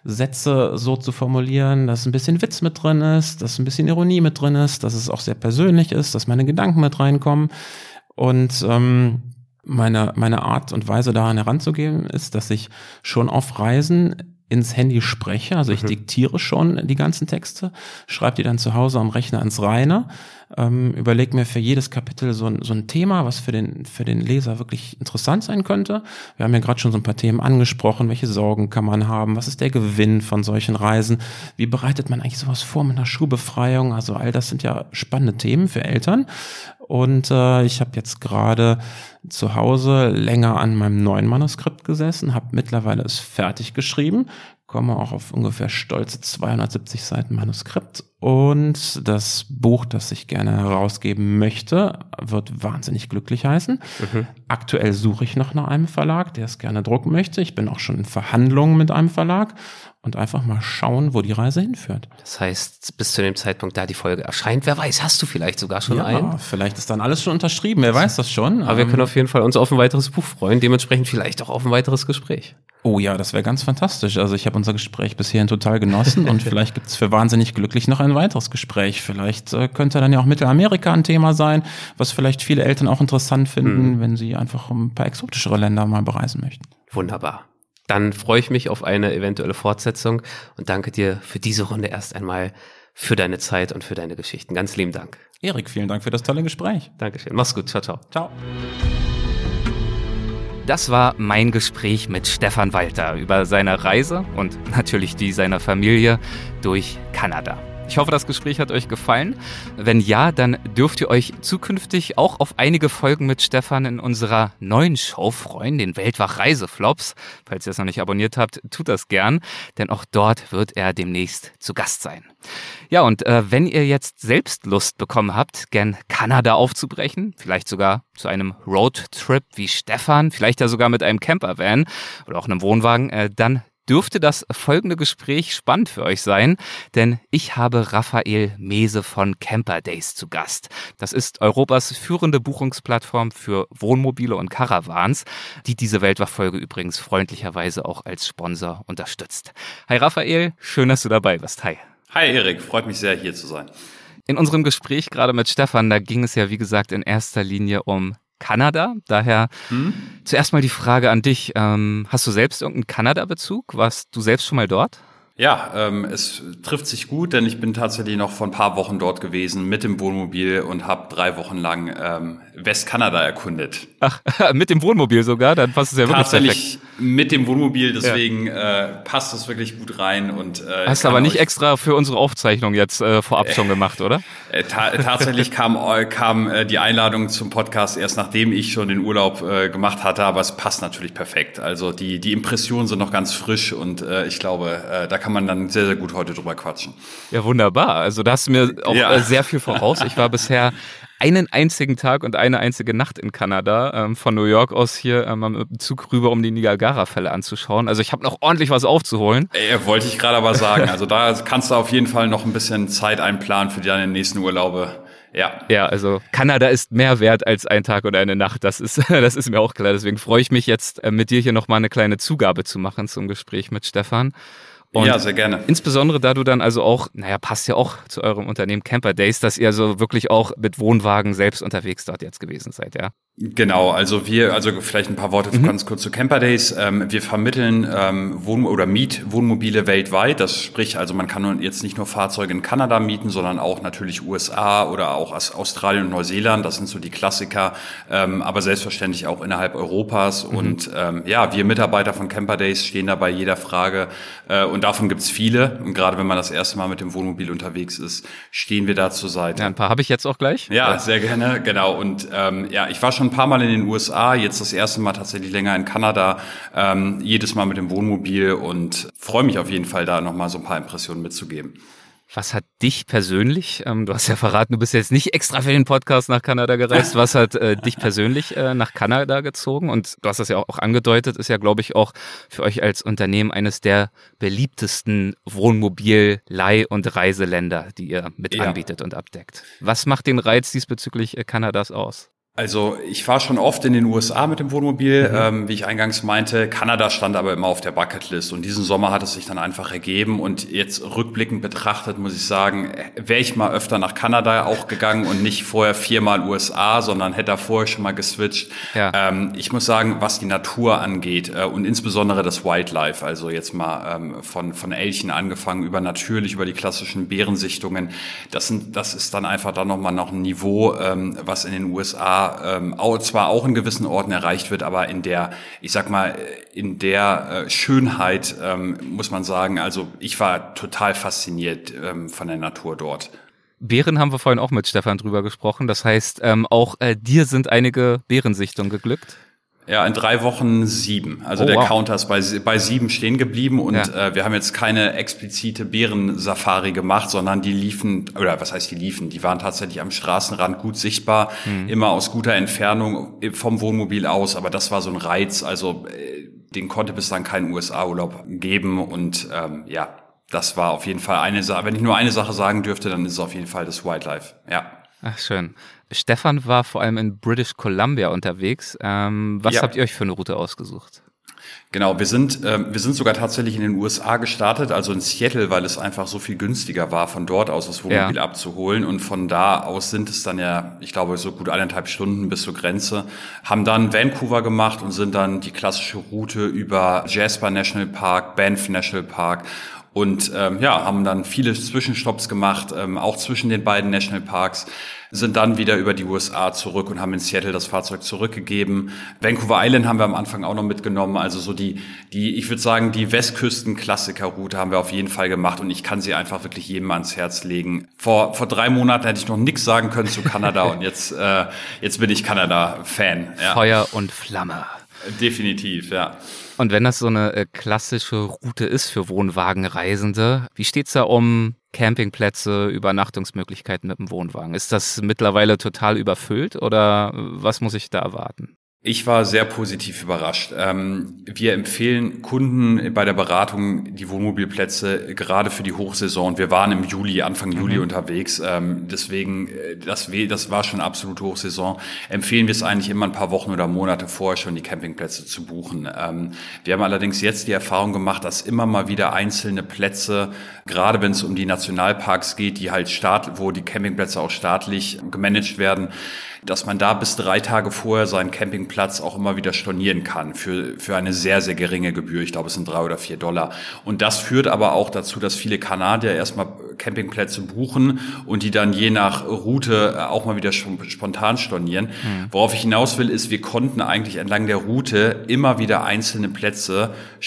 Sätze so zu formulieren, dass ein bisschen Witz mit drin ist, dass ein bisschen Ironie mit drin ist, dass es auch sehr persönlich ist, dass meine Gedanken mit reinkommen. Und ähm, meine meine Art und Weise daran heranzugehen ist, dass ich schon auf Reisen ins Handy spreche, also ich mhm. diktiere schon die ganzen Texte, schreibe die dann zu Hause am Rechner ins Reine, ähm, überlege mir für jedes Kapitel so ein, so ein Thema, was für den für den Leser wirklich interessant sein könnte. Wir haben ja gerade schon so ein paar Themen angesprochen, welche Sorgen kann man haben, was ist der Gewinn von solchen Reisen, wie bereitet man eigentlich sowas vor mit einer Schulbefreiung, also all das sind ja spannende Themen für Eltern. Und äh, ich habe jetzt gerade zu Hause länger an meinem neuen Manuskript gesessen, habe mittlerweile es fertig geschrieben, komme auch auf ungefähr stolze zweihundertsiebzig Seiten Manuskript. Und das Buch, das ich gerne herausgeben möchte, wird wahnsinnig glücklich heißen. Mhm. Aktuell suche ich noch nach einem Verlag, der es gerne drucken möchte. Ich bin auch schon in Verhandlungen mit einem Verlag. Und einfach mal schauen, wo die Reise hinführt. Das heißt, bis zu dem Zeitpunkt, da die Folge erscheint, wer weiß, hast du vielleicht sogar schon ja, einen? Vielleicht ist dann alles schon unterschrieben, wer weiß das schon. Aber ähm, wir können auf jeden Fall uns auf ein weiteres Buch freuen, dementsprechend vielleicht auch auf ein weiteres Gespräch. Oh ja, das wäre ganz fantastisch. Also ich habe unser Gespräch bis hierhin total genossen und vielleicht gibt es für wahnsinnig glücklich noch ein weiteres Gespräch. Vielleicht äh, könnte dann ja auch Mittelamerika ein Thema sein, was vielleicht viele Eltern auch interessant finden, hm. wenn sie einfach ein paar exotischere Länder mal bereisen möchten. Wunderbar. Dann freue ich mich auf eine eventuelle Fortsetzung und danke dir für diese Runde erst einmal für deine Zeit und für deine Geschichten. Ganz lieben Dank. Erik, vielen Dank für das tolle Gespräch. Dankeschön. Mach's gut. Ciao, ciao. Ciao. Das war mein Gespräch mit Stefan Walter über seine Reise und natürlich die seiner Familie durch Kanada. Ich hoffe, das Gespräch hat euch gefallen. Wenn ja, dann dürft ihr euch zukünftig auch auf einige Folgen mit Stefan in unserer neuen Show freuen, den Weltwach-Reiseflops. Falls ihr es noch nicht abonniert habt, tut das gern, denn auch dort wird er demnächst zu Gast sein. Ja, und äh, wenn ihr jetzt selbst Lust bekommen habt, gern Kanada aufzubrechen, vielleicht sogar zu einem Roadtrip wie Stefan, vielleicht ja sogar mit einem Campervan oder auch einem Wohnwagen, äh, dann dürfte das folgende Gespräch spannend für euch sein, denn ich habe Raphael Mese von Camper Days zu Gast. Das ist Europas führende Buchungsplattform für Wohnmobile und Caravans, die diese Weltwach-Folge übrigens freundlicherweise auch als Sponsor unterstützt. Hi Raphael, schön, dass du dabei bist. Hi. Hi Erik, freut mich sehr, hier zu sein. In unserem Gespräch gerade mit Stefan, da ging es ja wie gesagt in erster Linie um Kanada. Daher hm? zuerst mal die Frage an dich. Ähm, hast du selbst irgendeinen Kanada-Bezug? Warst du selbst schon mal dort? Ja, ähm, es trifft sich gut, denn ich bin tatsächlich noch vor ein paar Wochen dort gewesen mit dem Wohnmobil und habe drei Wochen lang ähm, Westkanada erkundet. Ach, mit dem Wohnmobil sogar? Dann passt es ja wirklich perfekt. Tatsächlich mit dem Wohnmobil, deswegen ja. äh, passt es wirklich gut rein. Und äh, hast du aber nicht extra für unsere Aufzeichnung jetzt äh, vorab äh, schon gemacht, oder? Äh, ta- tatsächlich kam, kam äh, die Einladung zum Podcast erst nachdem ich schon den Urlaub äh, gemacht hatte, aber es passt natürlich perfekt. Also die die Impressionen sind noch ganz frisch und äh, ich glaube, äh, da kann man dann sehr, sehr gut heute drüber quatschen. Ja, wunderbar. Also da hast du mir auch ja. äh, sehr viel voraus. Ich war bisher einen einzigen Tag und eine einzige Nacht in Kanada, ähm, von New York aus hier ähm, am Zug rüber, um die Niagara-Fälle anzuschauen. Also ich habe noch ordentlich was aufzuholen. Ey, wollte ich gerade aber sagen. Also da kannst du auf jeden Fall noch ein bisschen Zeit einplanen für deine nächsten Urlaube. Ja. Ja, also Kanada ist mehr wert als ein Tag und eine Nacht. Das ist, das ist mir auch klar. Deswegen freue ich mich jetzt, äh, mit dir hier nochmal eine kleine Zugabe zu machen zum Gespräch mit Stefan. Und ja, sehr gerne. Insbesondere, da du dann also auch, naja, passt ja auch zu eurem Unternehmen Camper Days, dass ihr so wirklich auch mit Wohnwagen selbst unterwegs dort jetzt gewesen seid, ja? Genau, also wir, also vielleicht ein paar Worte mhm. ganz kurz zu Camper Days. Ähm, wir vermitteln ähm, Wohn- oder Mietwohnmobile weltweit. Das sprich, also man kann jetzt nicht nur Fahrzeuge in Kanada mieten, sondern auch natürlich U S A oder auch aus Australien und Neuseeland. Das sind so die Klassiker, ähm, aber selbstverständlich auch innerhalb Europas. Mhm. Und ähm, ja, wir Mitarbeiter von Camper Days stehen da bei jeder Frage äh, und davon gibt's viele. Und gerade wenn man das erste Mal mit dem Wohnmobil unterwegs ist, stehen wir da zur Seite. Ja, ein paar habe ich jetzt auch gleich. Ja, sehr gerne, genau. Und ähm, ja, ich war schon ein paar Mal in den U S A, jetzt das erste Mal tatsächlich länger in Kanada, ähm, jedes Mal mit dem Wohnmobil und freue mich auf jeden Fall, da nochmal so ein paar Impressionen mitzugeben. Was hat dich persönlich, ähm, du hast ja verraten, du bist jetzt nicht extra für den Podcast nach Kanada gereist, was hat äh, dich persönlich äh, nach Kanada gezogen? Und du hast das ja auch angedeutet, ist ja, glaube ich, auch für euch als Unternehmen eines der beliebtesten Wohnmobil-Leih- und Reiseländer, die ihr mit ja. anbietet und abdeckt. Was macht den Reiz diesbezüglich äh, Kanadas aus? Also ich war schon oft in den U S A mit dem Wohnmobil, mhm. ähm, wie ich eingangs meinte. Kanada stand aber immer auf der Bucketlist und diesen Sommer hat es sich dann einfach ergeben und jetzt rückblickend betrachtet muss ich sagen, wäre ich mal öfter nach Kanada auch gegangen und nicht vorher viermal U S A, sondern hätte da vorher schon mal geswitcht. Ja. Ähm, ich muss sagen, was die Natur angeht äh, und insbesondere das Wildlife, also jetzt mal ähm, von von Elchen angefangen über natürlich über die klassischen Bärensichtungen, das sind das ist dann einfach dann nochmal noch ein Niveau, ähm, was in den U S A Ähm, auch, zwar auch in gewissen Orten erreicht wird, aber in der, ich sag mal, in der äh, Schönheit ähm, muss man sagen, also ich war total fasziniert ähm, von der Natur dort. Bären haben wir vorhin auch mit Stefan drüber gesprochen, das heißt, ähm, auch äh, dir sind einige Bärensichtungen geglückt? Ja, in drei Wochen sieben. Also oh, der wow. Counter ist bei, bei sieben stehen geblieben und ja. äh, wir haben jetzt keine explizite Bärensafari gemacht, sondern die liefen, oder was heißt die liefen, die waren tatsächlich am Straßenrand gut sichtbar, mhm. immer aus guter Entfernung vom Wohnmobil aus, aber das war so ein Reiz, also äh, den konnte bislang keinen U S A-Urlaub geben und ähm, ja, das war auf jeden Fall eine Sache, wenn ich nur eine Sache sagen dürfte, dann ist es auf jeden Fall das Wildlife, ja. Ach, schön. Stefan war vor allem in British Columbia unterwegs. Ähm, was ja. habt ihr euch für eine Route ausgesucht? Genau, wir sind äh, wir sind sogar tatsächlich in den U S A gestartet, also in Seattle, weil es einfach so viel günstiger war, von dort aus das Wohnmobil ja. abzuholen. Und von da aus sind es dann ja, ich glaube, so gut eineinhalb Stunden bis zur Grenze. Haben dann Vancouver gemacht und sind dann die klassische Route über Jasper National Park, Banff National Park und ähm, ja, haben dann viele Zwischenstopps gemacht, ähm, auch zwischen den beiden Nationalparks, sind dann wieder über die U S A zurück und haben in Seattle das Fahrzeug zurückgegeben. Vancouver Island haben wir am Anfang auch noch mitgenommen, also so die, die, ich würde sagen, die Westküsten-Klassiker-Route haben wir auf jeden Fall gemacht und ich kann sie einfach wirklich jedem ans Herz legen. Vor, vor drei Monaten hätte ich noch nichts sagen können zu Kanada und jetzt, äh, jetzt bin ich Kanada-Fan. Ja. Feuer und Flamme. Definitiv, ja. Und wenn das so eine äh, klassische Route ist für Wohnwagenreisende, wie steht's da um Campingplätze, Übernachtungsmöglichkeiten mit dem Wohnwagen? Ist das mittlerweile total überfüllt oder was muss ich da erwarten? Ich war sehr positiv überrascht. Ähm, wir empfehlen Kunden bei der Beratung die Wohnmobilplätze gerade für die Hochsaison. Wir waren im Juli, Anfang Juli mhm. unterwegs. Ähm, deswegen, das, das war schon absolute Hochsaison. Empfehlen wir es eigentlich immer ein paar Wochen oder Monate vorher schon, die Campingplätze zu buchen. Ähm, wir haben allerdings jetzt die Erfahrung gemacht, dass immer mal wieder einzelne Plätze, gerade wenn es um die Nationalparks geht, die halt staat, wo die Campingplätze auch staatlich gemanagt werden, dass man da bis drei Tage vorher seinen Campingplatz auch immer wieder stornieren kann für für eine sehr, sehr geringe Gebühr. Ich glaube, es sind drei oder vier Dollar. Und das führt aber auch dazu, dass viele Kanadier erstmal Campingplätze buchen und die dann je nach Route auch mal wieder spontan stornieren. Mhm. Worauf ich hinaus will, ist, wir konnten eigentlich entlang der Route immer wieder einzelne Plätze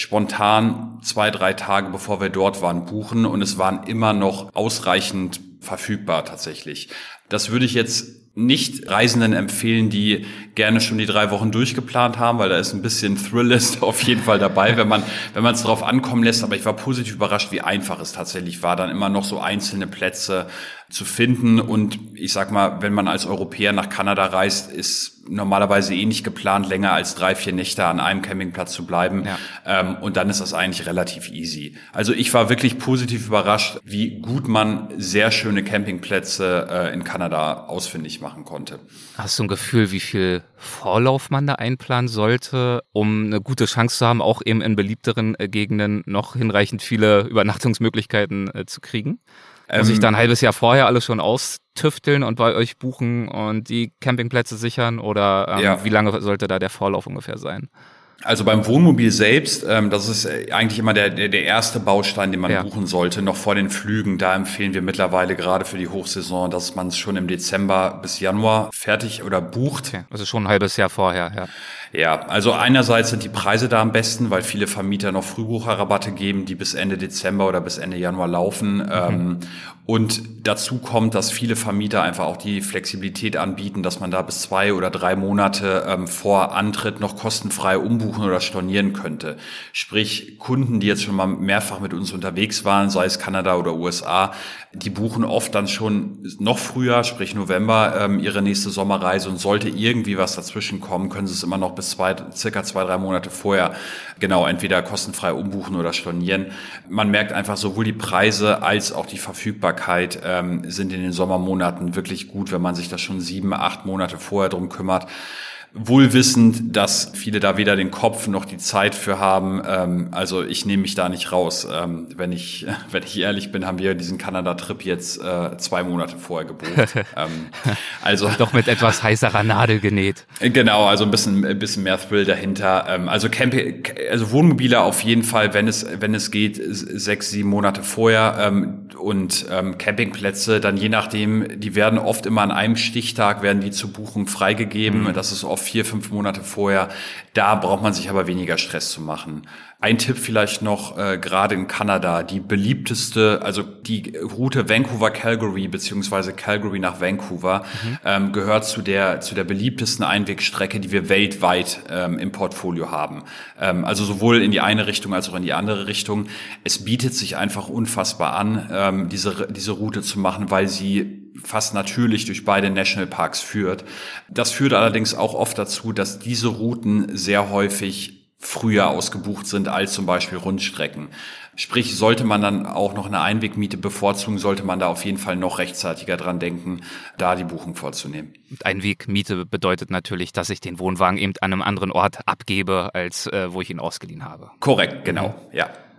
spontan zwei, drei Tage, bevor wir dort waren, buchen und es waren immer noch ausreichend verfügbar tatsächlich. Das würde ich jetzt nicht Reisenden empfehlen, die gerne schon die drei Wochen durchgeplant haben, weil da ist ein bisschen Thrillist auf jeden Fall dabei, wenn man wenn man es drauf ankommen lässt. Aber ich war positiv überrascht, wie einfach es tatsächlich war, dann immer noch so einzelne Plätze zu finden. Und ich sag mal, wenn man als Europäer nach Kanada reist, ist normalerweise eh nicht geplant, länger als drei, vier Nächte an einem Campingplatz zu bleiben. Ja. Ähm, und dann ist das eigentlich relativ easy. Also ich war wirklich positiv überrascht, wie gut man sehr schöne Campingplätze äh, in Kanada ausfindig machen konnte. Hast du ein Gefühl, wie viel Vorlauf man da einplanen sollte, um eine gute Chance zu haben, auch eben in beliebteren äh, Gegenden noch hinreichend viele Übernachtungsmöglichkeiten äh, zu kriegen? Muss ich dann ein halbes Jahr vorher alles schon austüfteln und bei euch buchen und die Campingplätze sichern? Oder ähm, ja. wie lange sollte da der Vorlauf ungefähr sein? Also beim Wohnmobil selbst, ähm, das ist eigentlich immer der, der, der erste Baustein, den man ja. buchen sollte, noch vor den Flügen. Da empfehlen wir mittlerweile gerade für die Hochsaison, dass man es schon im Dezember bis Januar fertig oder bucht. Okay. Also schon ein halbes Jahr vorher, ja. Ja, also einerseits sind die Preise da am besten, weil viele Vermieter noch Frühbucherrabatte geben, die bis Ende Dezember oder bis Ende Januar laufen. Mhm. Ähm, und dazu kommt, dass viele Vermieter einfach auch die Flexibilität anbieten, dass man da bis zwei oder drei Monate ähm, vor Antritt noch kostenfrei umbuchen oder stornieren könnte. Sprich, Kunden, die jetzt schon mal mehrfach mit uns unterwegs waren, sei es Kanada oder U S A, die buchen oft dann schon noch früher, sprich November, ähm, ihre nächste Sommerreise und sollte irgendwie was dazwischen kommen, können sie es immer noch bis zwei, circa zwei, drei Monate vorher genau entweder kostenfrei umbuchen oder stornieren. Man merkt einfach, sowohl die Preise als auch die Verfügbarkeit ähm, sind in den Sommermonaten wirklich gut, wenn man sich da schon sieben, acht Monate vorher drum kümmert. Wohl wissend, dass viele da weder den Kopf noch die Zeit für haben. Ähm, also ich nehme mich da nicht raus. Ähm, wenn ich wenn ich ehrlich bin, haben wir diesen Kanada-Trip jetzt äh, zwei Monate vorher gebucht. ähm, also doch mit etwas heißerer Nadel genäht. Genau, also ein bisschen ein bisschen mehr Thrill dahinter. Ähm, also Camping, also Wohnmobile auf jeden Fall, wenn es wenn es geht, sechs, sieben Monate vorher. Ähm, und ähm, Campingplätze, dann je nachdem, die werden oft immer an einem Stichtag werden die zur Buchung freigegeben. Mhm. Das ist oft vier, fünf Monate vorher. Da braucht man sich aber weniger Stress zu machen. Ein Tipp vielleicht noch, äh, gerade in Kanada, die beliebteste, also die Route Vancouver-Calgary beziehungsweise Calgary nach Vancouver mhm. ähm, gehört zu der zu der beliebtesten Einwegstrecke, die wir weltweit ähm, im Portfolio haben. Ähm, also sowohl in die eine Richtung als auch in die andere Richtung. Es bietet sich einfach unfassbar an, ähm, diese diese Route zu machen, weil sie fast natürlich durch beide Nationalparks führt. Das führt allerdings auch oft dazu, dass diese Routen sehr häufig früher ausgebucht sind als zum Beispiel Rundstrecken. Sprich, sollte man dann auch noch eine Einwegmiete bevorzugen, sollte man da auf jeden Fall noch rechtzeitiger dran denken, da die Buchung vorzunehmen. Einwegmiete bedeutet natürlich, dass ich den Wohnwagen eben an einem anderen Ort abgebe, als äh, wo ich ihn ausgeliehen habe. Korrekt, genau, mhm. ja.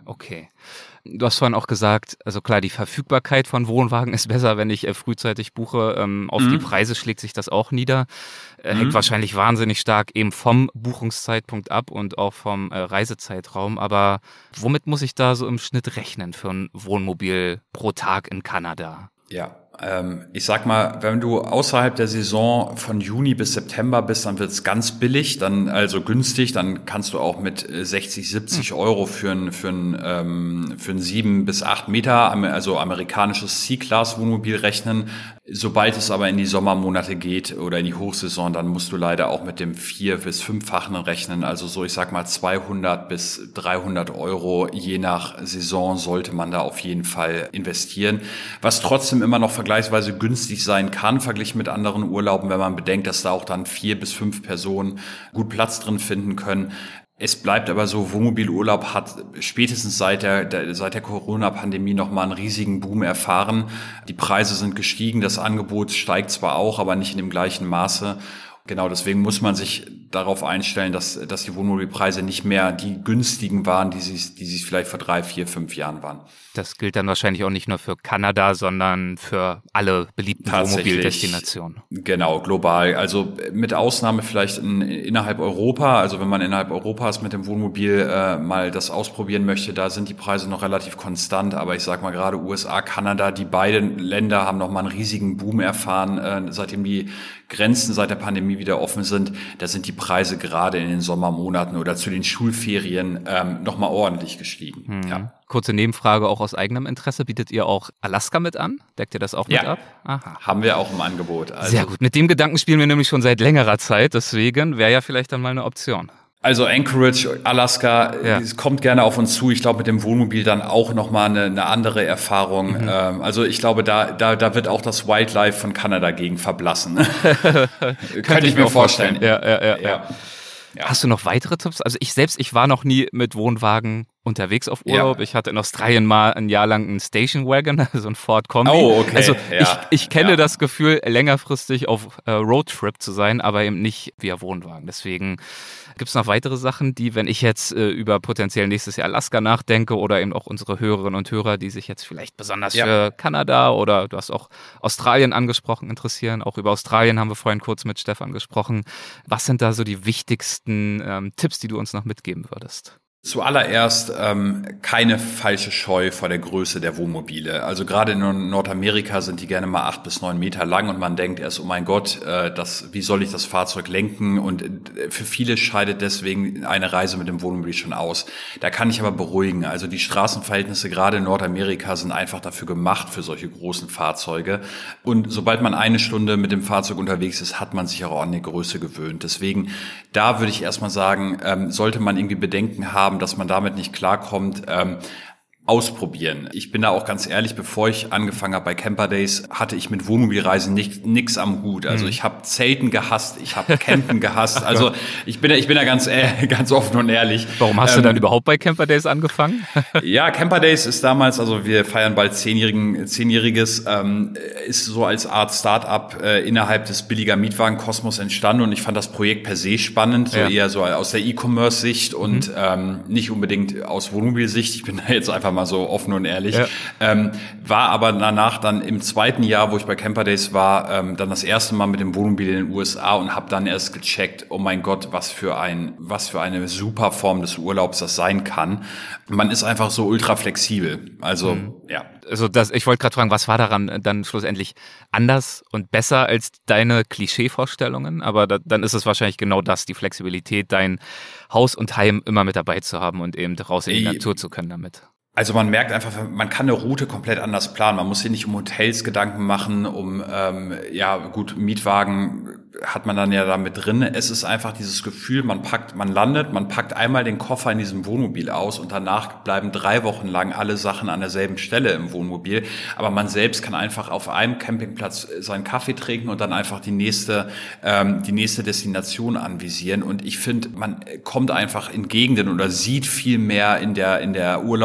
okay. Du hast vorhin auch gesagt, also klar, die Verfügbarkeit von Wohnwagen ist besser, wenn ich äh, frühzeitig buche. Ähm, auf mhm. die Preise schlägt sich das auch nieder. Äh, mhm. Hängt wahrscheinlich wahnsinnig stark eben vom Buchungszeitpunkt ab und auch vom äh, Reisezeitraum. Aber womit muss ich da so im Schnitt rechnen für ein Wohnmobil pro Tag in Kanada? Ja, ähm, ich sag mal, wenn du außerhalb der Saison von Juni bis September bist, dann wird's ganz billig, dann also günstig, dann kannst du auch mit sechzig, siebzig Euro für ein für ein ähm, für ein sieben bis acht Meter, also amerikanisches C-Class-Wohnmobil rechnen. Sobald es aber in die Sommermonate geht oder in die Hochsaison, dann musst du leider auch mit dem vier- bis fünffachen rechnen. Also so, ich sag mal zweihundert bis dreihundert Euro je nach Saison sollte man da auf jeden Fall investieren. Was trotzdem immer noch vergleichsweise günstig sein kann, verglichen mit anderen Urlauben, wenn man bedenkt, dass da auch dann vier bis fünf Personen gut Platz drin finden können. Es bleibt aber so, Wohnmobilurlaub hat spätestens seit der, der seit der Corona-Pandemie nochmal einen riesigen Boom erfahren. Die Preise sind gestiegen, das Angebot steigt zwar auch, aber nicht in dem gleichen Maße. Genau, deswegen muss man sich darauf einstellen, dass, dass die Wohnmobilpreise nicht mehr die günstigen waren, die sie, die sie vielleicht vor drei, vier, fünf Jahren waren. Das gilt dann wahrscheinlich auch nicht nur für Kanada, sondern für alle beliebten Wohnmobildestinationen. Genau, global. Also mit Ausnahme vielleicht in, innerhalb Europa. Also wenn man innerhalb Europas mit dem Wohnmobil äh, mal das ausprobieren möchte, da sind die Preise noch relativ konstant. Aber ich sag mal gerade U S A, Kanada, die beiden Länder haben noch mal einen riesigen Boom erfahren, äh, seitdem die Grenzen seit der Pandemie wieder offen sind. Da sind die Preise gerade in den Sommermonaten oder zu den Schulferien ähm, noch mal ordentlich gestiegen. Hm. Ja. Kurze Nebenfrage auch aus eigenem Interesse. Bietet ihr auch Alaska mit an? Deckt ihr das auch mit ja. ab? Aha. Haben wir auch im Angebot. Also sehr gut. Mit dem Gedanken spielen wir nämlich schon seit längerer Zeit. Deswegen wäre ja vielleicht dann mal eine Option. Also Anchorage, Alaska, ja. es kommt gerne auf uns zu. Ich glaube, mit dem Wohnmobil dann auch nochmal eine, eine andere Erfahrung. Mhm. Ähm, also ich glaube, da, da, da wird auch das Wildlife von Kanada gegen verblassen. Könnte ich mir vorstellen. vorstellen. Ja, ja, ja, ja. Ja. Hast du noch weitere Tipps? Also ich selbst, ich war noch nie mit Wohnwagen unterwegs auf Urlaub. Ja. Ich hatte in Australien mal ein Jahr lang einen Station Wagon, so ein Ford Kombi. Oh, okay. Also ja. ich, ich kenne ja. das Gefühl, längerfristig auf äh, Roadtrip zu sein, aber eben nicht via Wohnwagen. Deswegen gibt es noch weitere Sachen, die, wenn ich jetzt äh, über potenziell nächstes Jahr Alaska nachdenke oder eben auch unsere Hörerinnen und Hörer, die sich jetzt vielleicht besonders ja. für Kanada oder du hast auch Australien angesprochen, interessieren. Auch über Australien haben wir vorhin kurz mit Stefan gesprochen. Was sind da so die wichtigsten ähm, Tipps, die du uns noch mitgeben würdest? Zuallererst ähm, keine falsche Scheu vor der Größe der Wohnmobile. Also gerade in Nordamerika sind die gerne mal acht bis neun Meter lang und man denkt erst, oh mein Gott, äh, das, wie soll ich das Fahrzeug lenken? Und äh, für viele scheidet deswegen eine Reise mit dem Wohnmobil schon aus. Da kann ich aber beruhigen. Also die Straßenverhältnisse gerade in Nordamerika sind einfach dafür gemacht für solche großen Fahrzeuge. Und sobald man eine Stunde mit dem Fahrzeug unterwegs ist, hat man sich auch an die Größe gewöhnt. Deswegen, da würde ich erstmal sagen, ähm, sollte man irgendwie Bedenken haben, dass man damit nicht klarkommt, ähm, ausprobieren. Ich bin da auch ganz ehrlich, bevor ich angefangen habe bei Camper Days, hatte ich mit Wohnmobilreisen nicht nix am Hut. Also ich habe Zelten gehasst, ich habe Campen gehasst. Also ich bin da, ich bin da ganz äh, ganz offen und ehrlich. Warum hast ähm, du dann überhaupt bei Camper Days angefangen? Ja, Camper Days ist damals, also wir feiern bald zehnjährigen, zehnjähriges, ähm, ist so als Art Start-up äh, innerhalb des billiger Mietwagen-Kosmos entstanden und ich fand das Projekt per se spannend, so ja. eher so aus der E-Commerce-Sicht und mhm. ähm, nicht unbedingt aus Wohnmobilsicht. Ich bin da jetzt einfach mal so offen und ehrlich. Ja. Ähm, war aber danach dann im zweiten Jahr, wo ich bei Camper Days war, ähm, dann das erste Mal mit dem Wohnmobil in den U S A und habe dann erst gecheckt, oh mein Gott, was für ein, was für eine super Form des Urlaubs das sein kann. Man ist einfach so ultra flexibel. Also, mhm. ja. Also das, ich wollte gerade fragen, was war daran dann schlussendlich anders und besser als deine Klischeevorstellungen? Aber da, dann ist es wahrscheinlich genau das, die Flexibilität, dein Haus und Heim immer mit dabei zu haben und eben raus in die Natur zu können damit. Also man merkt einfach, man kann eine Route komplett anders planen. Man muss sich nicht um Hotels Gedanken machen, um, ähm, ja gut, Mietwagen hat man dann ja da mit drin. Es ist einfach dieses Gefühl, man packt, man landet, man packt einmal den Koffer in diesem Wohnmobil aus und danach bleiben drei Wochen lang alle Sachen an derselben Stelle im Wohnmobil. Aber man selbst kann einfach auf einem Campingplatz seinen Kaffee trinken und dann einfach die nächste, ähm, die nächste Destination anvisieren. Und ich finde, man kommt einfach in Gegenden oder sieht viel mehr in der, in der Urlaubszeit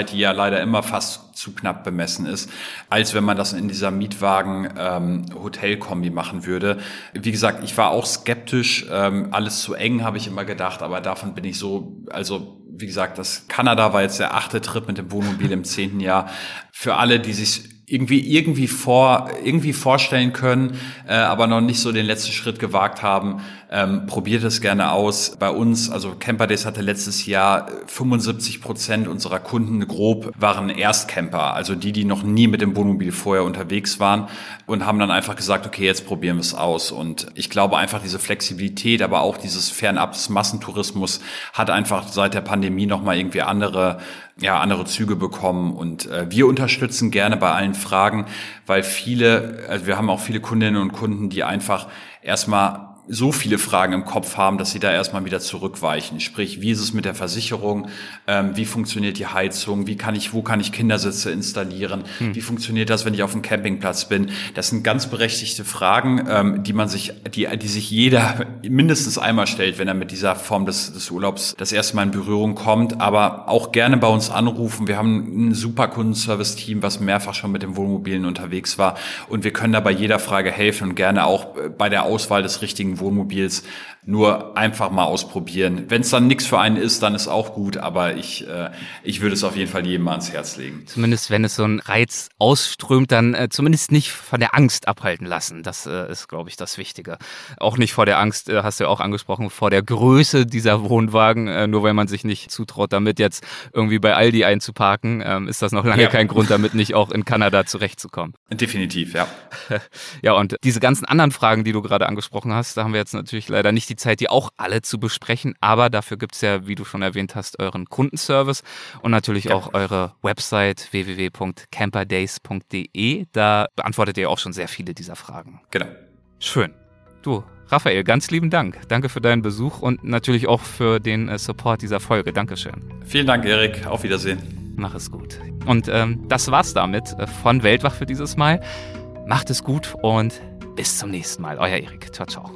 Arbeitszeit, die ja leider immer fast zu knapp bemessen ist, als wenn man das in dieser Mietwagen-Hotel-Kombi ähm, machen würde. Wie gesagt, ich war auch skeptisch, ähm, alles zu eng, habe ich immer gedacht, aber davon bin ich so, also wie gesagt, das Kanada war jetzt der achte Trip mit dem Wohnmobil im zehnten Jahr. Für alle, die sich irgendwie irgendwie vor irgendwie vorstellen können, äh, aber noch nicht so den letzten Schritt gewagt haben, ähm, probiert es gerne aus. Bei uns, also Camper Days hatte letztes Jahr fünfundsiebzig Prozent unserer Kunden grob waren Erstcamper, also die, die noch nie mit dem Wohnmobil vorher unterwegs waren und haben dann einfach gesagt, okay, jetzt probieren wir es aus. Und ich glaube einfach diese Flexibilität, aber auch dieses Fernab des Massentourismus hat einfach seit der Pandemie nochmal irgendwie andere ja, andere Züge bekommen und äh, wir unterstützen gerne bei allen Fragen, weil viele, also wir haben auch viele Kundinnen und Kunden, die einfach erstmal so viele Fragen im Kopf haben, dass sie da erstmal wieder zurückweichen. Sprich, wie ist es mit der Versicherung? Ähm, wie funktioniert die Heizung? Wie kann ich, wo kann ich Kindersitze installieren? Hm. Wie funktioniert das, wenn ich auf dem Campingplatz bin? Das sind ganz berechtigte Fragen, ähm, die man sich, die, die sich jeder mindestens einmal stellt, wenn er mit dieser Form des, des Urlaubs das erste Mal in Berührung kommt. Aber auch gerne bei uns anrufen. Wir haben ein super Kundenservice-Team, was mehrfach schon mit den Wohnmobilen unterwegs war. Und wir können da bei jeder Frage helfen und gerne auch bei der Auswahl des richtigen Wohnmobils nur einfach mal ausprobieren. Wenn es dann nichts für einen ist, dann ist auch gut, aber ich äh, ich würde es auf jeden Fall jedem mal ans Herz legen. Zumindest wenn es so einen Reiz ausströmt, dann äh, zumindest nicht von der Angst abhalten lassen. Das äh, ist, glaube ich, das Wichtige. Auch nicht vor der Angst, äh, hast du ja auch angesprochen, vor der Größe dieser Wohnwagen. Äh, nur weil man sich nicht zutraut, damit jetzt irgendwie bei Aldi einzuparken, ähm, ist das noch lange ja. kein Grund, damit nicht auch in Kanada zurechtzukommen. Definitiv, ja. Ja, und diese ganzen anderen Fragen, die du gerade angesprochen hast, da haben wir jetzt natürlich leider nicht die Zeit, die auch alle zu besprechen, aber dafür gibt's ja, wie du schon erwähnt hast, euren Kundenservice und natürlich ja. auch eure Website w w w punkt camperdays punkt d e. Da beantwortet ihr auch schon sehr viele dieser Fragen. Genau. Schön. Du, Raphael, ganz lieben Dank. Danke für deinen Besuch und natürlich auch für den äh, Support dieser Folge. Dankeschön. Vielen Dank, Erik. Auf Wiedersehen. Mach es gut. Und ähm, das war's damit äh, von Weltwach für dieses Mal. Macht es gut und bis zum nächsten Mal. Euer Erik. Ciao, ciao.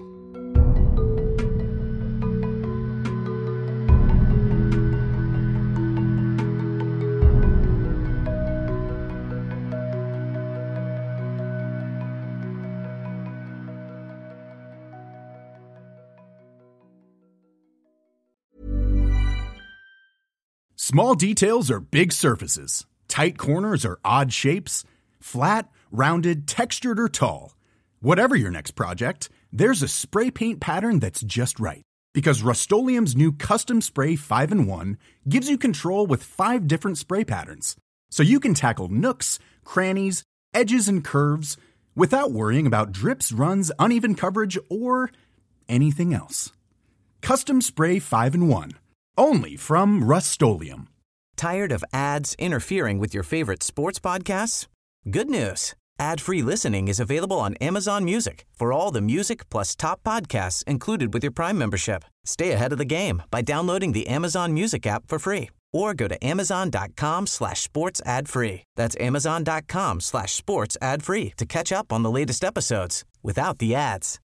Small details are big surfaces. Tight corners are odd shapes. Flat, rounded, textured, or tall. Whatever your next project, there's a spray paint pattern that's just right. Because Rust-Oleum's new Custom Spray five in one gives you control with five different spray patterns. So you can tackle nooks, crannies, edges, and curves without worrying about drips, runs, uneven coverage, or anything else. Custom Spray five in one. Only from Rust-Oleum. Tired of ads interfering with your favorite sports podcasts? Good news. Ad-free listening is available on Amazon Music for all the music plus top podcasts included with your Prime membership. Stay ahead of the game by downloading the Amazon Music app for free or go to amazon.com slash sports ad free. That's amazon.com slash sports ad free to catch up on the latest episodes without the ads.